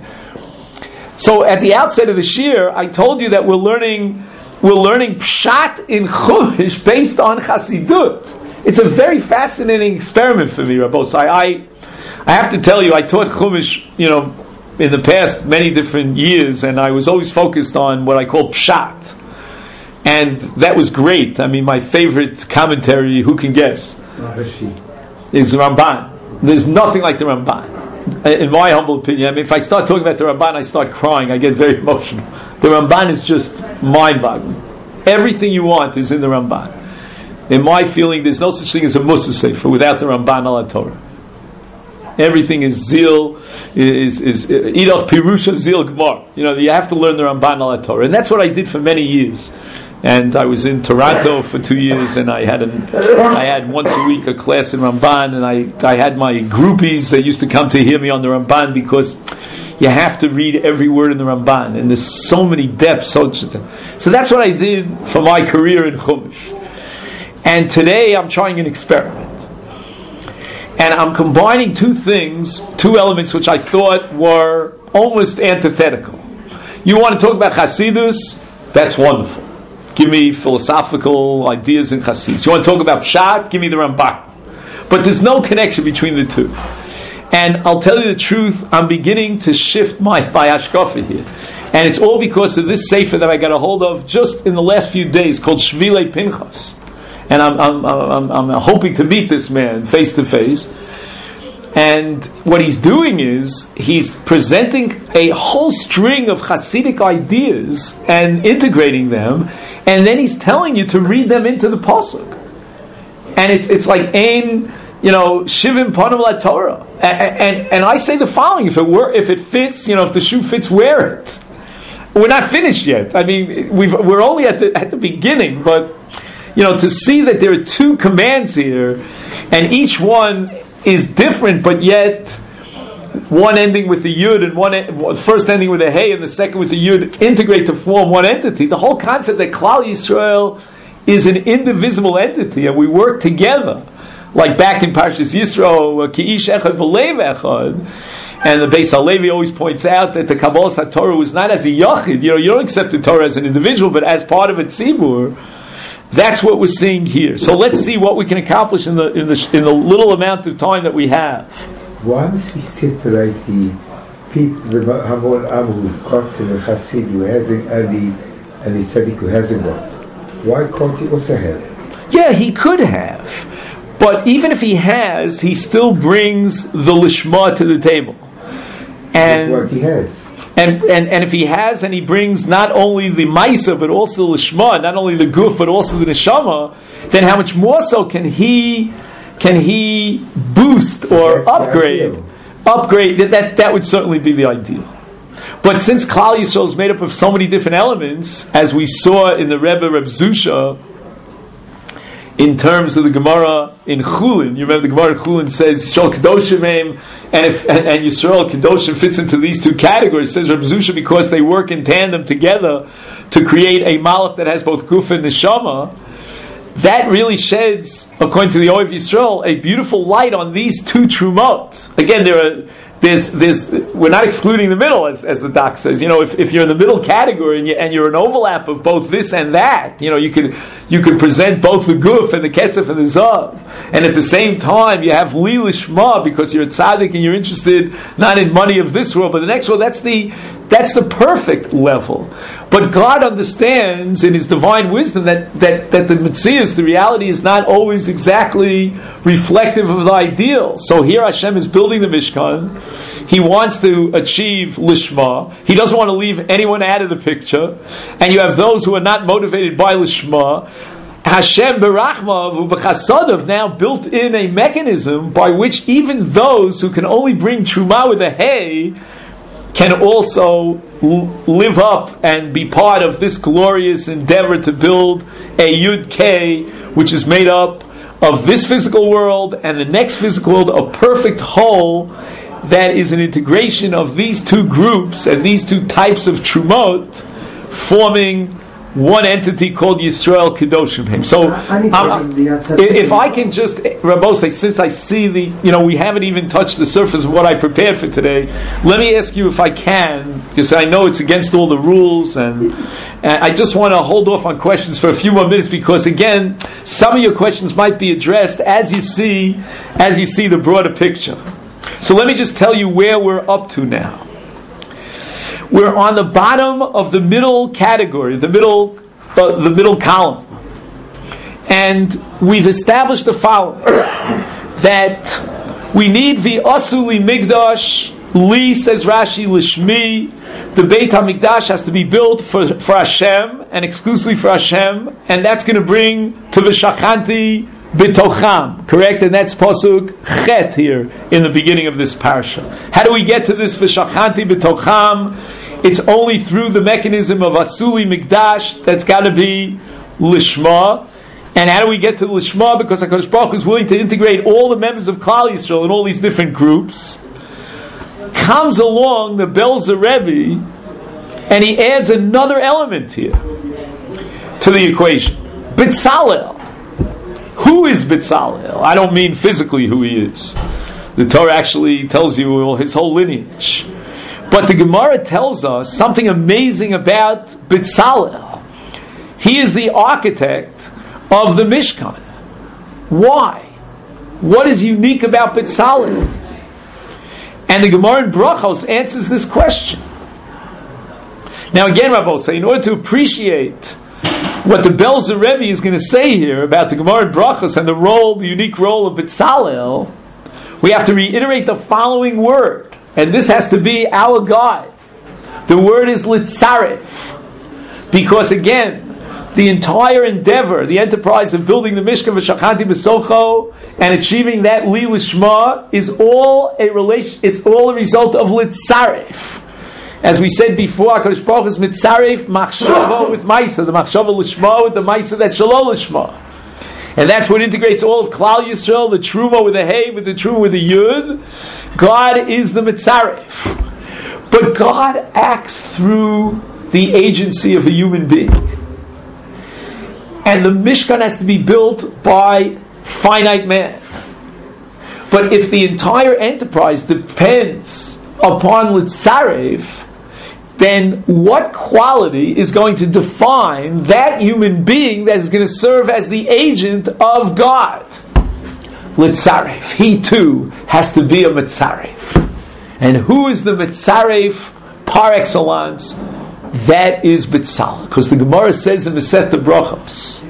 So at the outset of the Shir, I told you that we're learning Pshat in Chumash based on Chassidut. It's a very fascinating experiment for me, Rabbos. I have to tell you, I taught Chumash, in the past many different years, and I was always focused on what I call Pshat. And that was great. I mean, my favorite commentary, who can guess, is Ramban. There's nothing like the Ramban. In my humble opinion, I mean, if I start talking about the Ramban, I start crying. I get very emotional. The Ramban is just mind-boggling. Everything you want is in the Ramban. In my feeling, there's no such thing as a Mussar Sefer without the Ramban al Torah. Everything is zeal, is Idach Pirusha Zeal Gemar. You have to learn the Ramban al Torah, and that's what I did for many years. And I was in Toronto for 2 years, and I had once a week a class in Ramban, and I had my groupies that used to come to hear me on the Ramban, because you have to read every word in the Ramban, and there's so many depths. So that's what I did for my career in Chumash. And today I'm trying an experiment. And I'm combining two elements which I thought were almost antithetical. You want to talk about Chassidus? That's wonderful. Give me philosophical ideas in Chassidus. You want to talk about Pshat? Give me the Ramban. But there's no connection between the two. And I'll tell you the truth, I'm beginning to shift my hashkafa here. And it's all because of this sefer that I got a hold of just in the last few days, called Shvilei Pinchas. And I'm hoping to meet this man face to face. And what he's doing is he's presenting a whole string of Hasidic ideas and integrating them, and then he's telling you to read them into the pasuk. And it's like Ein, Shivim Panim LaTorah. And I say the following: if it fits, if the shoe fits, wear it. We're not finished yet. I mean, we're only at the beginning, but. To see that there are two commands here, and each one is different, but yet one ending with the Yud and first ending with a Hey and the second with the Yud integrate to form one entity. The whole concept that Klal Yisrael is an indivisible entity and we work together. like back in Parshas Yisro, Ki ish echad v'lev echad, and the Beis Halevi always points out that the Kabbalas HaTorah was not as a yachid. You don't accept the Torah as an individual, but as part of a tzibur. That's what we're seeing here. So let's see what we can accomplish in the little amount of time that we have. Why must we separate the people, the Hamon Am who got to the Chassid who hasn't, and the Tzaddik who hasn't got? Why can't he also have? Yeah, he could have. But even if he has, he still brings the Lishma to the table. And what he has. And if he has, and he brings not only the Maisa, but also the Lishma, not only the Guf, but also the Neshama, then how much more so can he boost or upgrade? That would certainly be the ideal. But since Klal Yisrael is made up of so many different elements, as we saw in the Rebbe Reb Zusha, in terms of the Gemara in Chulin, you remember the Gemara in Chulin says Yisrael Kedoshim, and Yisrael Kedoshim fits into these two categories. It says Reb Zusha because they work in tandem together to create a malach that has both Guf and Neshama. That really sheds, according to the Ohev Yisrael, a beautiful light on these two trumot. Again, we're not excluding the middle, as the doc says. If you're in the middle category and you're an overlap of both this and that, you could present both the Guf and the Kesef and the Zav, and at the same time you have Li Lishma because you're a tzaddik and you're interested not in money of this world but the next world. That's the perfect level. But God understands in His divine wisdom that the Metzius, the reality, is not always exactly reflective of the ideal. So here Hashem is building the Mishkan. He wants to achieve Lishma. He doesn't want to leave anyone out of the picture. And you have those who are not motivated by Lishma. Hashem Berachmav Ubechasadav now built in a mechanism by which even those who can only bring Truma with a hay can also live up and be part of this glorious endeavor to build a Yud K, which is made up of this physical world and the next physical world, a perfect whole that is an integration of these two groups and these two types of Trumot, forming one entity called Yisrael Kedoshim. So, if I can just, Rabbi, since I see we haven't even touched the surface of what I prepared for today, let me ask you if I can, because I know it's against all the rules, and I just want to hold off on questions for a few more minutes, because again, some of your questions might be addressed as you see the broader picture. So let me just tell you where we're up to now. We're on the bottom of the middle category, the middle column. And we've established the following, that we need the Asuli Migdash, Li, says Rashi, Lishmi. The Beit HaMikdash has to be built for Hashem, and exclusively for Hashem, and that's going to bring to the Shachanti B'tocham, correct? And that's Pasuk Chet here in the beginning of this parsha. How do we get to this V'shachanti B'tocham? It's only through the mechanism of Asuli Mikdash. That's got to be Lishma. And how do we get to the Lishma? Because HaKadosh Baruch Hu is willing to integrate all the members of Klal Yisrael in all these different groups. Comes along the Belzer Rebbe, and he adds another element here to the equation. B'tzalel. Who is B'tzalel? I don't mean physically who he is. The Torah actually tells you his whole lineage. But the Gemara tells us something amazing about B'tzalel. He is the architect of the Mishkan. Why? What is unique about B'tzalel? And the Gemara in Brachos answers this question. Now again, Rabbi, say, in order to appreciate what the Belzer Rebbe is going to say here about the Gemara in Brachos and the unique role of B'tzalel, we have to reiterate the following word. And this has to be our guide. The word is litzaref. Because again, the entire endeavor, the enterprise of building the Mishkan v'shachanti b'socho and achieving that li lishma is all a relation. It's all a result of litzaref. As we said before, HaKadosh Baruch Hu is mitzaref machshava with maisa, the machshava lishma with the maisa that's shalom lishma. And that's what integrates all of Klal Yisrael, the Truma with the Hey, with the Truma with the Yud. God is the Mitzaref. But God acts through the agency of a human being. And the Mishkan has to be built by finite man. But if the entire enterprise depends upon Litzarev, then what quality is going to define that human being that is going to serve as the agent of God? Litzarev. He too has to be a Mitzarev. And who is the Mitzarev par excellence? That is Betzalel. Because the Gemara says in Masechet Brachos,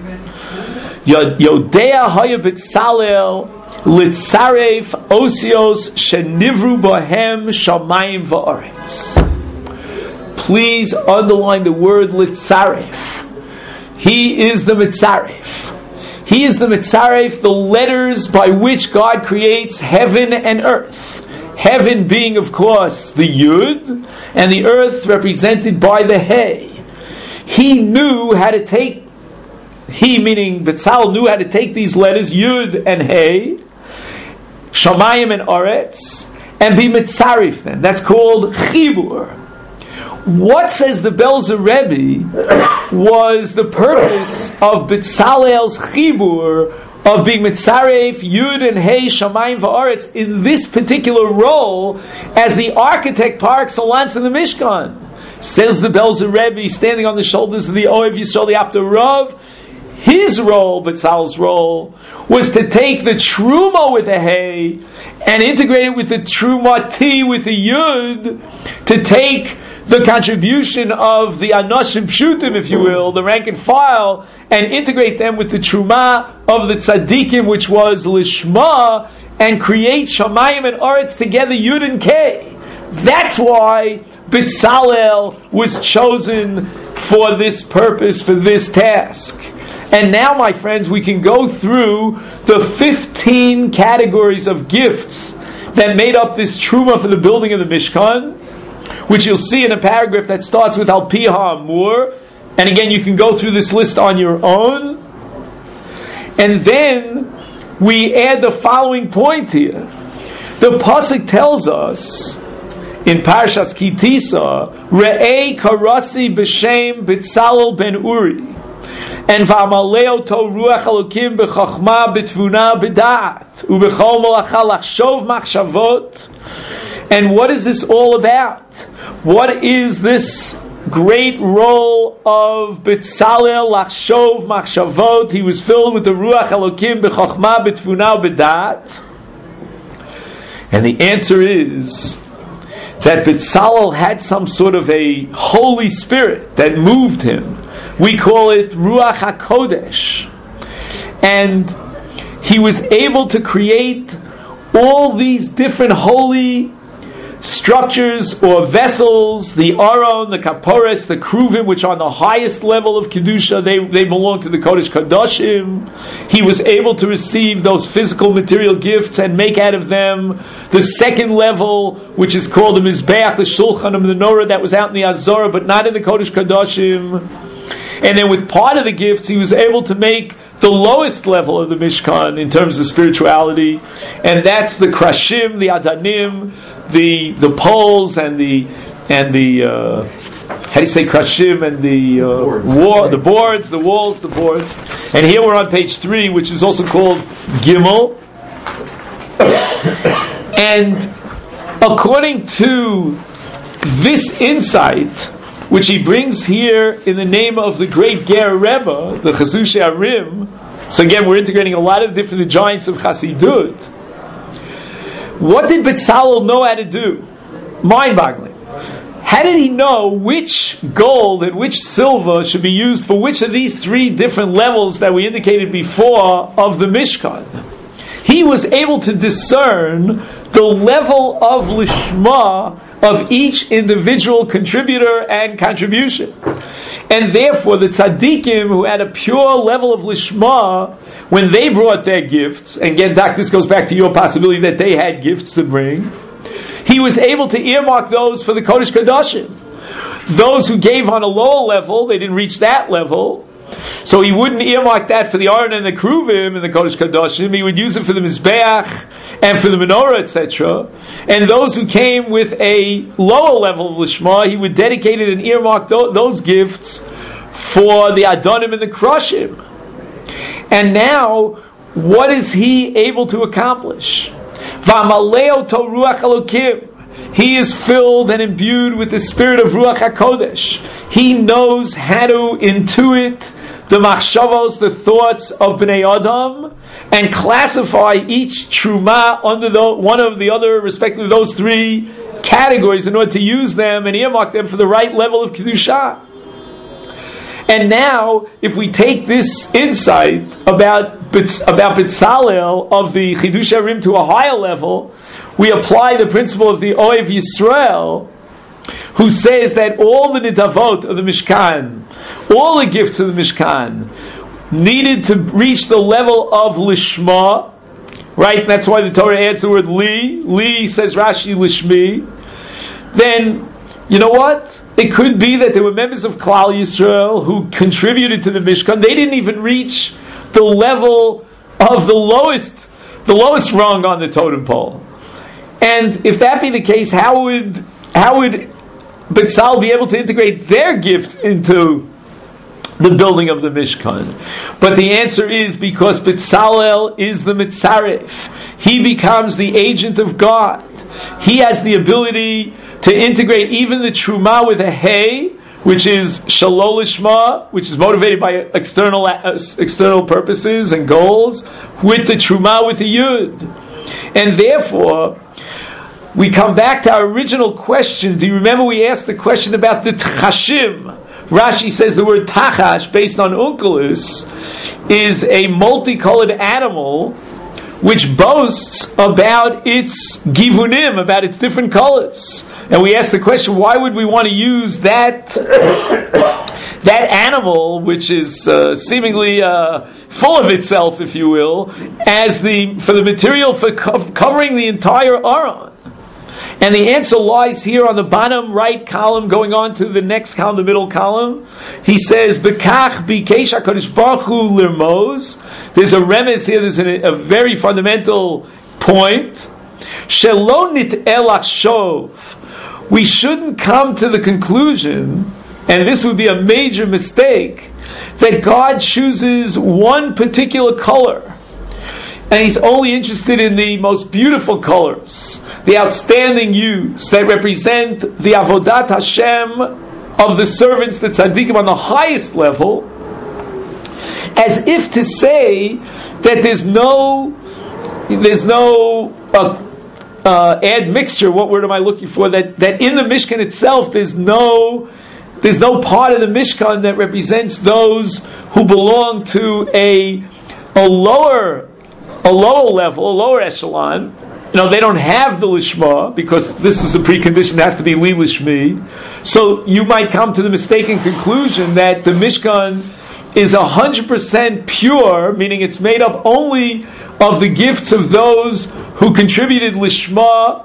Yodea haya Betzalel Litzarev osios shenivru bohem shamayim va'aretz. Please underline the word Litzarev. He is the Mitzarev. He is the Mitzarev, the letters by which God creates heaven and earth. Heaven being, of course, the Yud, and the earth represented by the Hey. He knew how to take, he meaning Betzalel knew how to take these letters, Yud and Hey, Shamayim and Aretz, and be Mitzarev them. That's called Chibur. What, says the Belzer Rebbe, was the purpose of Betzalel's Chibur, of being Mitzarev, Yud and Hey, Shamayim va'aretz, in this particular role as the architect par excellence in the Mishkan? Says the Belzer Rebbe, standing on the shoulders of the Ohev Yisrael, the Apter Rav, his role, Betzalel's role, was to take the Truma with a Hey and integrate it with the Truma T with a Yud, to take the contribution of the Anoshim Pshutim, if you will, the rank and file, and integrate them with the Truma of the Tzaddikim, which was Lishma, and create Shamayim and Aretz together, Yud and K. That's why Betzalel was chosen for this purpose, for this task. And now, my friends, we can go through the 15 categories of gifts that made up this Truma for the building of the Mishkan, which you'll see in a paragraph that starts with Al Pi Ha'amur. And again, you can go through this list on your own. And then we add the following point here. The Pasuk tells us in Parshas Kitisa, Re'ei karasi b'shem Betzalel ben Uri, and v'amaleo to ruach Elokim b'chachma b'tvuna b'da'at u'b'chol malacha lachshov machshavot. And what is this all about? What is this great role of Betzalel lachshov machshavot? He was filled with the ruach Elokim b'chachma b'tvuna b'da'at. And the answer is that Betzalel had some sort of a Holy Spirit that moved him. We call it Ruach HaKodesh. And he was able to create all these different holy structures or vessels, the Aron, the Kaporis, the Kruvim, which are on the highest level of Kedusha, they belong to the Kodesh Kadoshim. He was able to receive those physical material gifts and make out of them the second level, which is called the Mizbeach, the Shulchan, the Menorah that was out in the Azorah, but not in the Kodesh Kadoshim. And then with part of the gifts, he was able to make the lowest level of the Mishkan in terms of spirituality, and that's the Krashim, the Adanim, the poles, and the how do you say Krashim, and the boards, the walls, the boards. And here we're on page 3, which is also called Gimel. And according to this insight, which he brings here in the name of the great Ger Rebbe, the Chazusha Arim. So again, we're integrating a lot of different giants of Chassidut. What did Betzalel know how to do? Mind-boggling. How did he know which gold and which silver should be used for which of these 3 different levels that we indicated before of the Mishkan? He was able to discern the level of Lishma of each individual contributor and contribution. And therefore, the tzaddikim who had a pure level of lishma, when they brought their gifts, and again, Doc, this goes back to your possibility that they had gifts to bring, he was able to earmark those for the Kodesh Kodashim. Those who gave on a lower level, they didn't reach that level, so he wouldn't earmark that for the Aron and the Kruvim and the Kodesh Kodashim. He would use it for the Mizbeach and for the Menorah, etc. And those who came with a lower level of Lishma, he would dedicate it and earmark those gifts for the Adonim and the Krushim. And now, what is he able to accomplish? V'amaleo to ruach Elokim. He is filled and imbued with the spirit of Ruach HaKodesh. He knows how to intuit the machshavos, the thoughts of Bnei Adam, and classify each truma under one of the other, respectively those three categories, in order to use them and earmark them for the right level of Kedusha. And now, if we take this insight about Betzalel of the Chidush HaRim to a higher level, we apply the principle of the Oev Yisrael, who says that all the nidavot of the Mishkan, all the gifts of the Mishkan, needed to reach the level of Lishma, right? That's why the Torah adds the word Li. Li, says Rashi, Lishmi. Then, you know what? It could be that there were members of Klal Yisrael who contributed to the Mishkan. They didn't even reach the level of the lowest rung on the totem pole. And if that be the case, how would Betzalel be able to integrate their gift into the building of the Mishkan? But the answer is because Betzalel is the Mitzaref. He becomes the agent of God. He has the ability to integrate even the Truma with a Hey, which is Shalol Lishma, which is motivated by external purposes and goals, with the Truma with a Yud. And therefore, we come back to our original question. Do you remember we asked the question about the Tchashim? Rashi says the word Tachash, based on Unkelus, is a multicolored animal which boasts about its givunim, about its different colors. And we asked the question, why would we want to use that animal, which is seemingly full of itself, if you will, as for the material for covering the entire Aron? And the answer lies here on the bottom right column, going on to the next column, the middle column. He says, "Bekach bikesh HaKadosh Baruch Hu lirmoz." There's a remez here. There's a very fundamental point. Shelo nit'el achshov. We shouldn't come to the conclusion, and this would be a major mistake, that God chooses one particular color, and He's only interested in the most beautiful colors, the outstanding hues that represent the Avodat Hashem of the servants, the tzaddikim on the highest level, as if to say that there's no admixture. What word am I looking for? That in the Mishkan itself there's no part of the Mishkan that represents those who belong to a lower level, a lower echelon. They don't have the Lishma, because this is a precondition, it has to be Li Lishmi. So you might come to the mistaken conclusion that the Mishkan is 100% pure, meaning it's made up only of the gifts of those who contributed Lishma.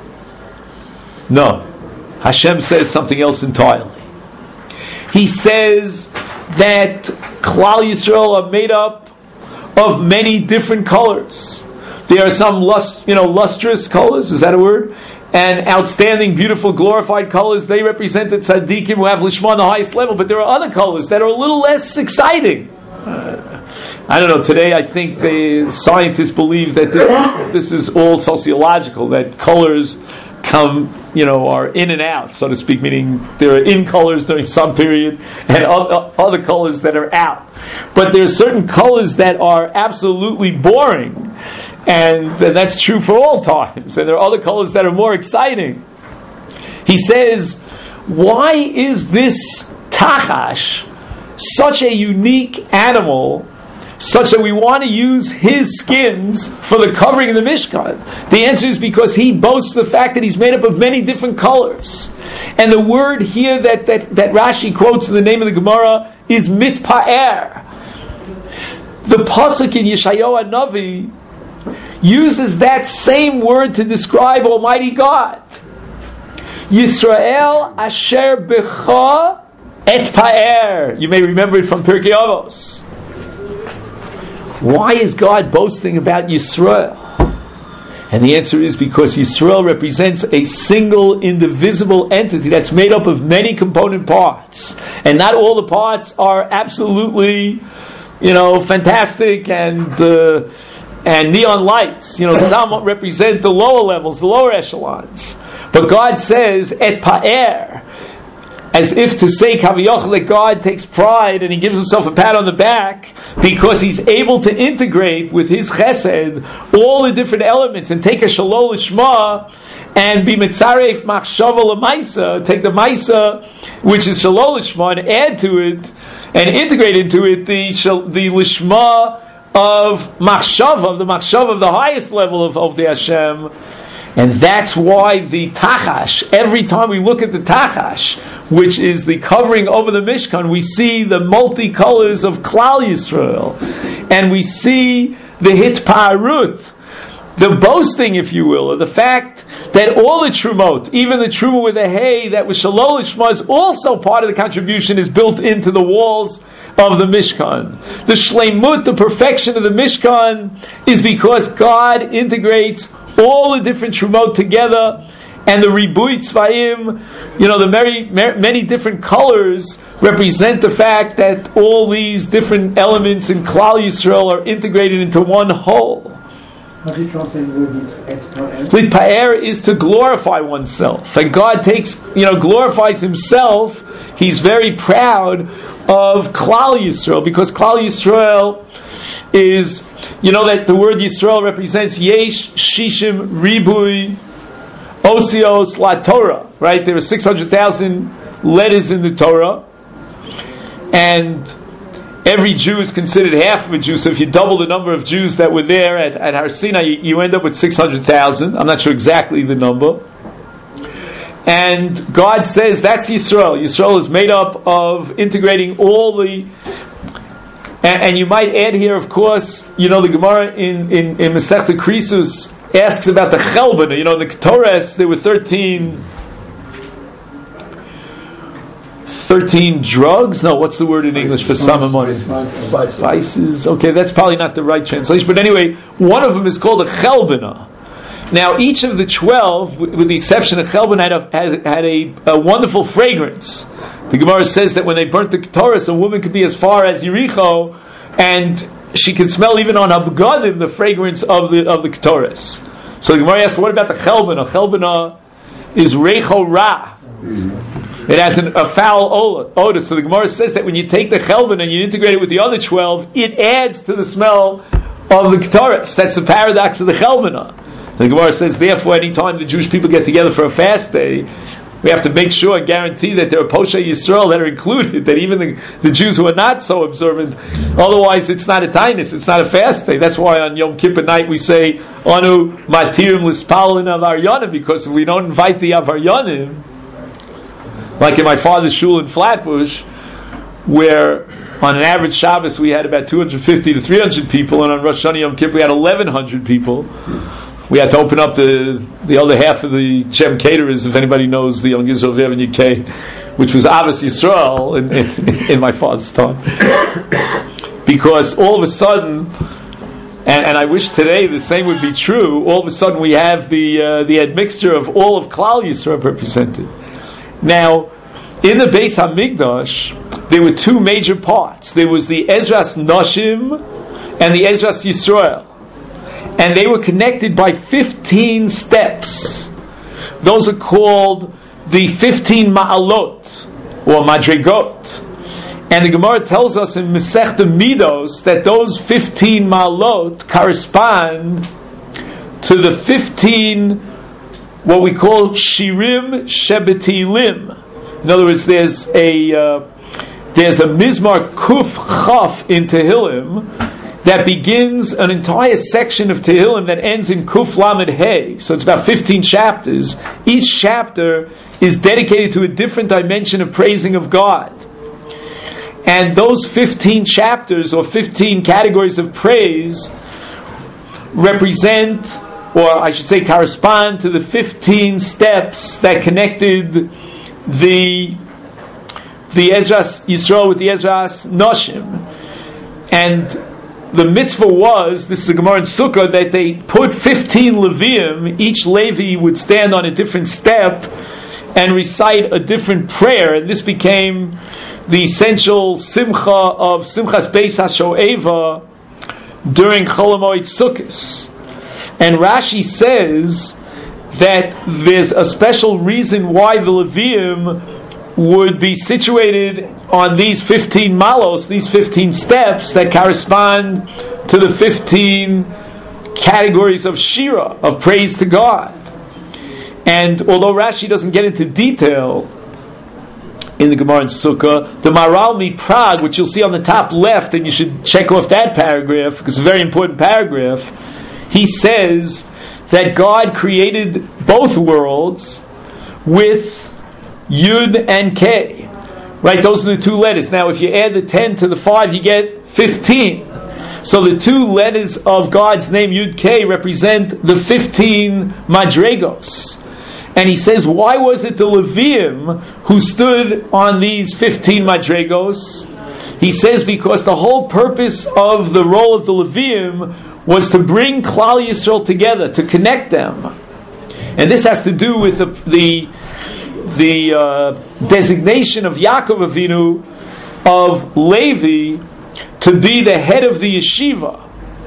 No. Hashem says something else entirely. He says that Klal Yisrael are made up of many different colors. There are some lustrous colors, is that a word? And outstanding, beautiful, glorified colors. They represent the tzaddikim who have lishma on the highest level. But there are other colors that are a little less exciting. I don't know. Today, I think the scientists believe that this is all sociological. That colors are in and out, so to speak. Meaning there are in colors during some period, and other colors that are out. But there are certain colors that are absolutely boring. And that's true for all times. And there are other colors that are more exciting. He says, why is this Tachash such a unique animal, such that we want to use his skins for the covering of the Mishkan? The answer is because he boasts the fact that he's made up of many different colors. And the word here that Rashi quotes in the name of the Gemara is mitpa'er. The pasuk in Yeshayahu HaNavi uses that same word to describe Almighty God. Yisrael asher becha et pa'er. You may remember it from Pirkei Avos. Why is God boasting about Yisrael? And the answer is because Yisrael represents a single, indivisible entity that's made up of many component parts. And not all the parts are absolutely fantastic and neon lights. Some represent the lower levels, the lower echelons. But God says, et pa'er, as if to say, Kaviyach, that God takes pride and He gives Himself a pat on the back because He's able to integrate with His chesed all the different elements and take a shalol lishma and be mitzaref machshava l'maisa, take the maisa, which is shalol lishma, and add to it and integrate into it the lishma of machshava, the machshava of the highest level of the Hashem. And that's why the tachash, every time we look at the tachash, which is the covering over the Mishkan, we see the multicolors of Klal Yisrael, and we see the hitparut, the boasting, if you will, of the fact that all the trumot, even the truma with a hay that was shalol lishma, is also part of the contribution, is built into the walls of the Mishkan. The shleimut, the perfection of the Mishkan, is because God integrates all the different trumot together, and the ribui tzvayim, the many different colors represent the fact that all these different elements in Klal Yisrael are integrated into one whole. How do you translate the word litpa'er? Litpa'er is to glorify oneself, and God glorifies Himself. He's very proud of Klal Yisrael because Klal Yisrael is, that the word Yisrael represents Yesh Shishim Ribui Osios La Torah, right? There are 600,000 letters in the Torah, and every Jew is considered half of a Jew. So if you double the number of Jews that were there at Har Sinai, you end up with 600,000. I'm not sure exactly the number. And God says that's Yisrael. Yisrael is made up of integrating all the... And you might add here, of course, the Gemara in Masechta Krisus asks about the Chelbana. In the Ketores, there were 13 drugs? No, what's the word in English for samamon? Spices. Okay, that's probably not the right translation. But anyway, one of them is called a Chelbana. Now, each of the 12, with the exception of Chelbana, had a wonderful fragrance. The Gemara says that when they burnt the Ketores, a woman could be as far as Yericho, and she could smell even on Abgadim the fragrance of the Ketores. So the Gemara asks, what about the Chelbana? Chelbana is Recho Ra. It has a foul odor. So the Gemara says that when you take the Chelbana and you integrate it with the other 12, it adds to the smell of the Ketores. That's the paradox of the Chelbana. The Gemara says, therefore, any time the Jewish people get together for a fast day, we have to make sure and guarantee that there are Poshay Yisrael that are included, that even the Jews who are not so observant, otherwise it's not a tainus, it's not a fast day. That's why on Yom Kippur night we say, Anu matirim lispalin avaryanim, because if we don't invite the avaryanim, like in my father's shul in Flatbush, where on an average Shabbos we had about 250 to 300 people, and on Rosh Hashanah Yom Kippur we had 1,100 people. We had to open up the other half of the Shem Caterers, if anybody knows the Young Israel of Evan UK, which was Avos Yisrael in my father's time. Because all of a sudden, and I wish today the same would be true, all of a sudden we have the admixture of all of Klal Yisrael represented. Now, in the Beis HaMikdash, there were two major parts. There was the Ezras Noshim and the Ezras Yisrael. And they were connected by 15 steps. Those are called the 15 Ma'alot, or Madrigot. And the Gemara tells us in Masechta Midos that those 15 Ma'alot correspond to the 15, what we call Shirim Shebetilim. In other words, there's a Mizmar Kuf Chaf in Tehillim that begins an entire section of Tehillim that ends in Kuf Lamed Hey. So it's about 15 chapters. Each chapter is dedicated to a different dimension of praising of God. And those 15 chapters, or 15 categories of praise, represent, or I should say correspond to the 15 steps that connected the Ezras Yisrael with the Ezras Noshim. And the mitzvah was, this is a Gemara in Sukkah, that they put 15 Leviim, each Levi would stand on a different step and recite a different prayer, and this became the essential simcha of Simchas Beis HaShoeva during Chol HaMoed Sukkos. And Rashi says that there's a special reason why the Levium would be situated on these 15 malos, these 15 steps that correspond to the 15 categories of Shira, of praise to God. And although Rashi doesn't get into detail in the Gemara and Sukkah, the Maharal MiPrague, which you'll see on the top left, and you should check off that paragraph, because it's a very important paragraph, he says that God created both worlds with Yud and K. Right, those are the two letters. Now, if you add the 10 to the 5, you get 15. So the two letters of God's name, Yud K, represent the 15 Madregos. And he says, why was it the Levium who stood on these 15 Madregos? He says, because the whole purpose of the role of the Levium was to bring Klal Yisrael together, to connect them. And this has to do with the designation of Yaakov Avinu of Levi to be the head of the yeshiva.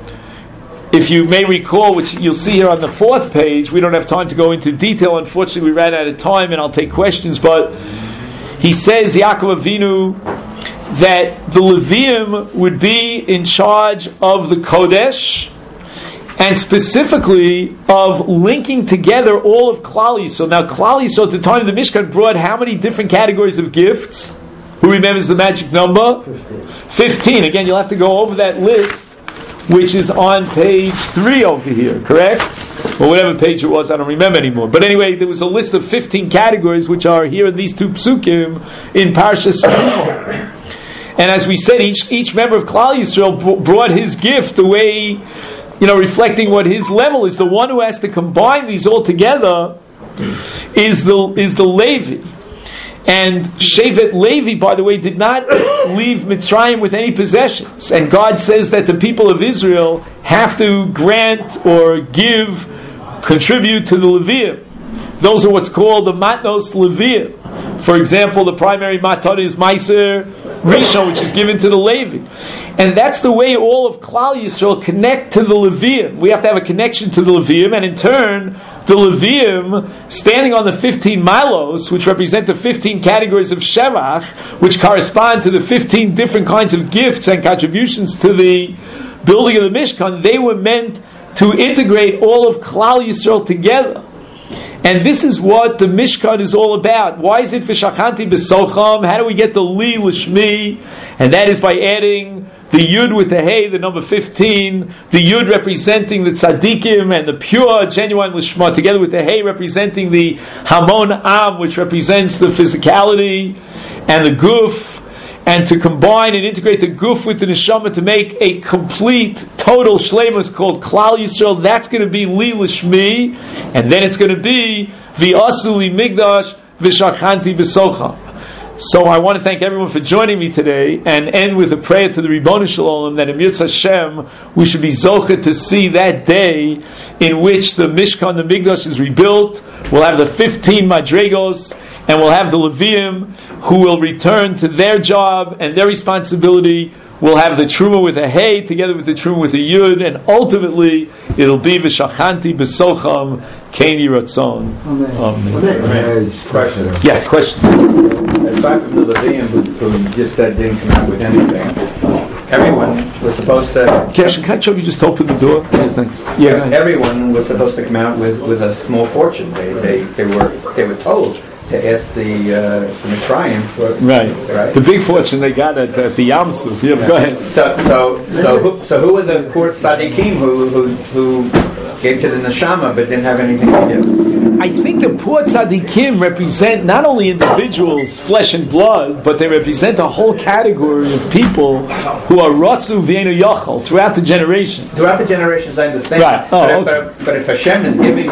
If you may recall, which you'll see here on the 4th page, we don't have time to go into detail. Unfortunately, we ran out of time, and I'll take questions. But he says, Yaakov Avinu, that the Levium would be in charge of the Kodesh, and specifically of linking together all of Klal Yisrael. Now, Klal Yisrael at the time of the Mishkan brought how many different categories of gifts? Who remembers the magic number? 15. Again, you'll have to go over that list, which is on page 3 over here, correct? Or whatever page it was, I don't remember anymore. But anyway, there was a list of 15 categories, which are here in these two psukim in Parshas Shemot. And as we said, each member of Klal Yisrael brought his gift the way, reflecting what his level is. The one who has to combine these all together is the Levi. And Shevet Levi, by the way, did not leave Mitzrayim with any possessions. And God says that the people of Israel have to grant or contribute to the Levium. Those are what's called the Matnos Levium. For example, the primary matot is Meiser Rishon, which is given to the Levi. And that's the way all of Klal Yisrael connect to the Levium. We have to have a connection to the Levium, and in turn, the Levium, standing on the 15 malos, which represent the 15 categories of Shevach, which correspond to the 15 different kinds of gifts and contributions to the building of the Mishkan, they were meant to integrate all of Klal Yisrael together. And this is what the Mishkan is all about. Why is it V'shachanti b'socham? How do we get the Li L'shmi? And that is by adding the Yud with the Hey, the number 15, the Yud representing the Tzadikim and the pure, genuine Lishma, together with the Hey representing the Hamon Am, which represents the physicality, and the Guf, and to combine and integrate the Guf with the Neshama to make a complete, total Shleimus called Klal Yisrael. That's going to be Li L'shmi, and then it's going to be V'asu Li Migdash V'shachanti B'socham. So I want to thank everyone for joining me today, and end with a prayer to the Ribono Shel Olam that in Yirtzeh Hashem we should be zocheh to see that day in which the Mishkan, the Migdash, is rebuilt. We'll have the 15 Madregos, and we'll have the Levium who will return to their job and their responsibility. We'll have the Truma with a Hey together with the Truma with a Yud, and ultimately it'll be V'shachanti B'socham Kein Yiratzon. Amen. Question. Yeah, question. Aside from the Levium who just said didn't come out with anything, everyone was supposed to. Can I show you just open the door? Thanks. Yeah, go ahead. Everyone was supposed to come out with a small fortune. They were told to ask the Mitzrayim for right. The big fortune they got at the Yam Suf. Yeah, go ahead. So who were the poor tzaddikim who gave to the neshama but didn't have anything to give? I think the poor tzaddikim represent not only individuals, flesh and blood, but they represent a whole category of people who are rotzu v'enu yochel throughout the generations. Throughout the generations, I understand. Right. But if Hashem is giving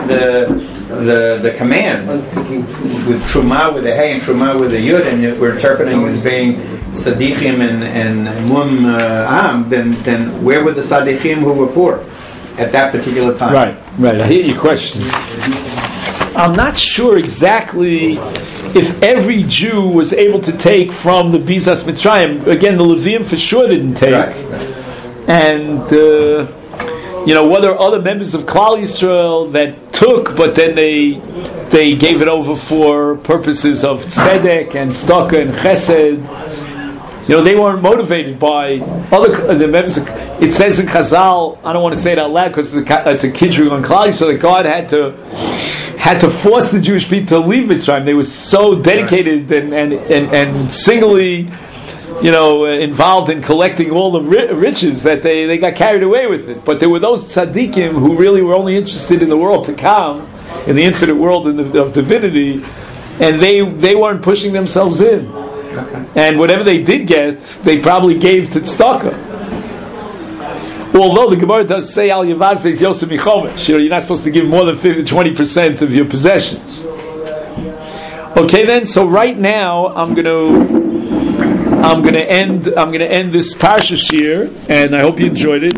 the command with Truma with a Hey and Truma with a Yud, and we're interpreting as being Sadiqim and Mum Am, then where were the Sadiqim who were poor at that particular time? Right. I hear your question. I'm not sure exactly if every Jew was able to take from the Bizas Mitzrayim. Again, the Levium for sure didn't take. Right. And, whether other members of Klal Yisrael that took, but then they gave it over for purposes of tzedek and tzedakah and chesed. They weren't motivated by the members. It says in Chazal, I don't want to say it out loud because it's a kiddush on Klal Yisrael, that God had to force the Jewish people to leave Mitzrayim. They were so dedicated and singly, involved in collecting all the riches that they got carried away with it. But there were those tzaddikim who really were only interested in the world to come, in the infinite world of divinity, and they weren't pushing themselves in. Okay. And whatever they did get, they probably gave to tzedakah. Although the Gemara does say Al Yavaz Beis Yosef Michomesh, you're not supposed to give more than 20% of your possessions. Okay, then. So right now, I'm gonna end this parsha shir, and I hope you enjoyed it.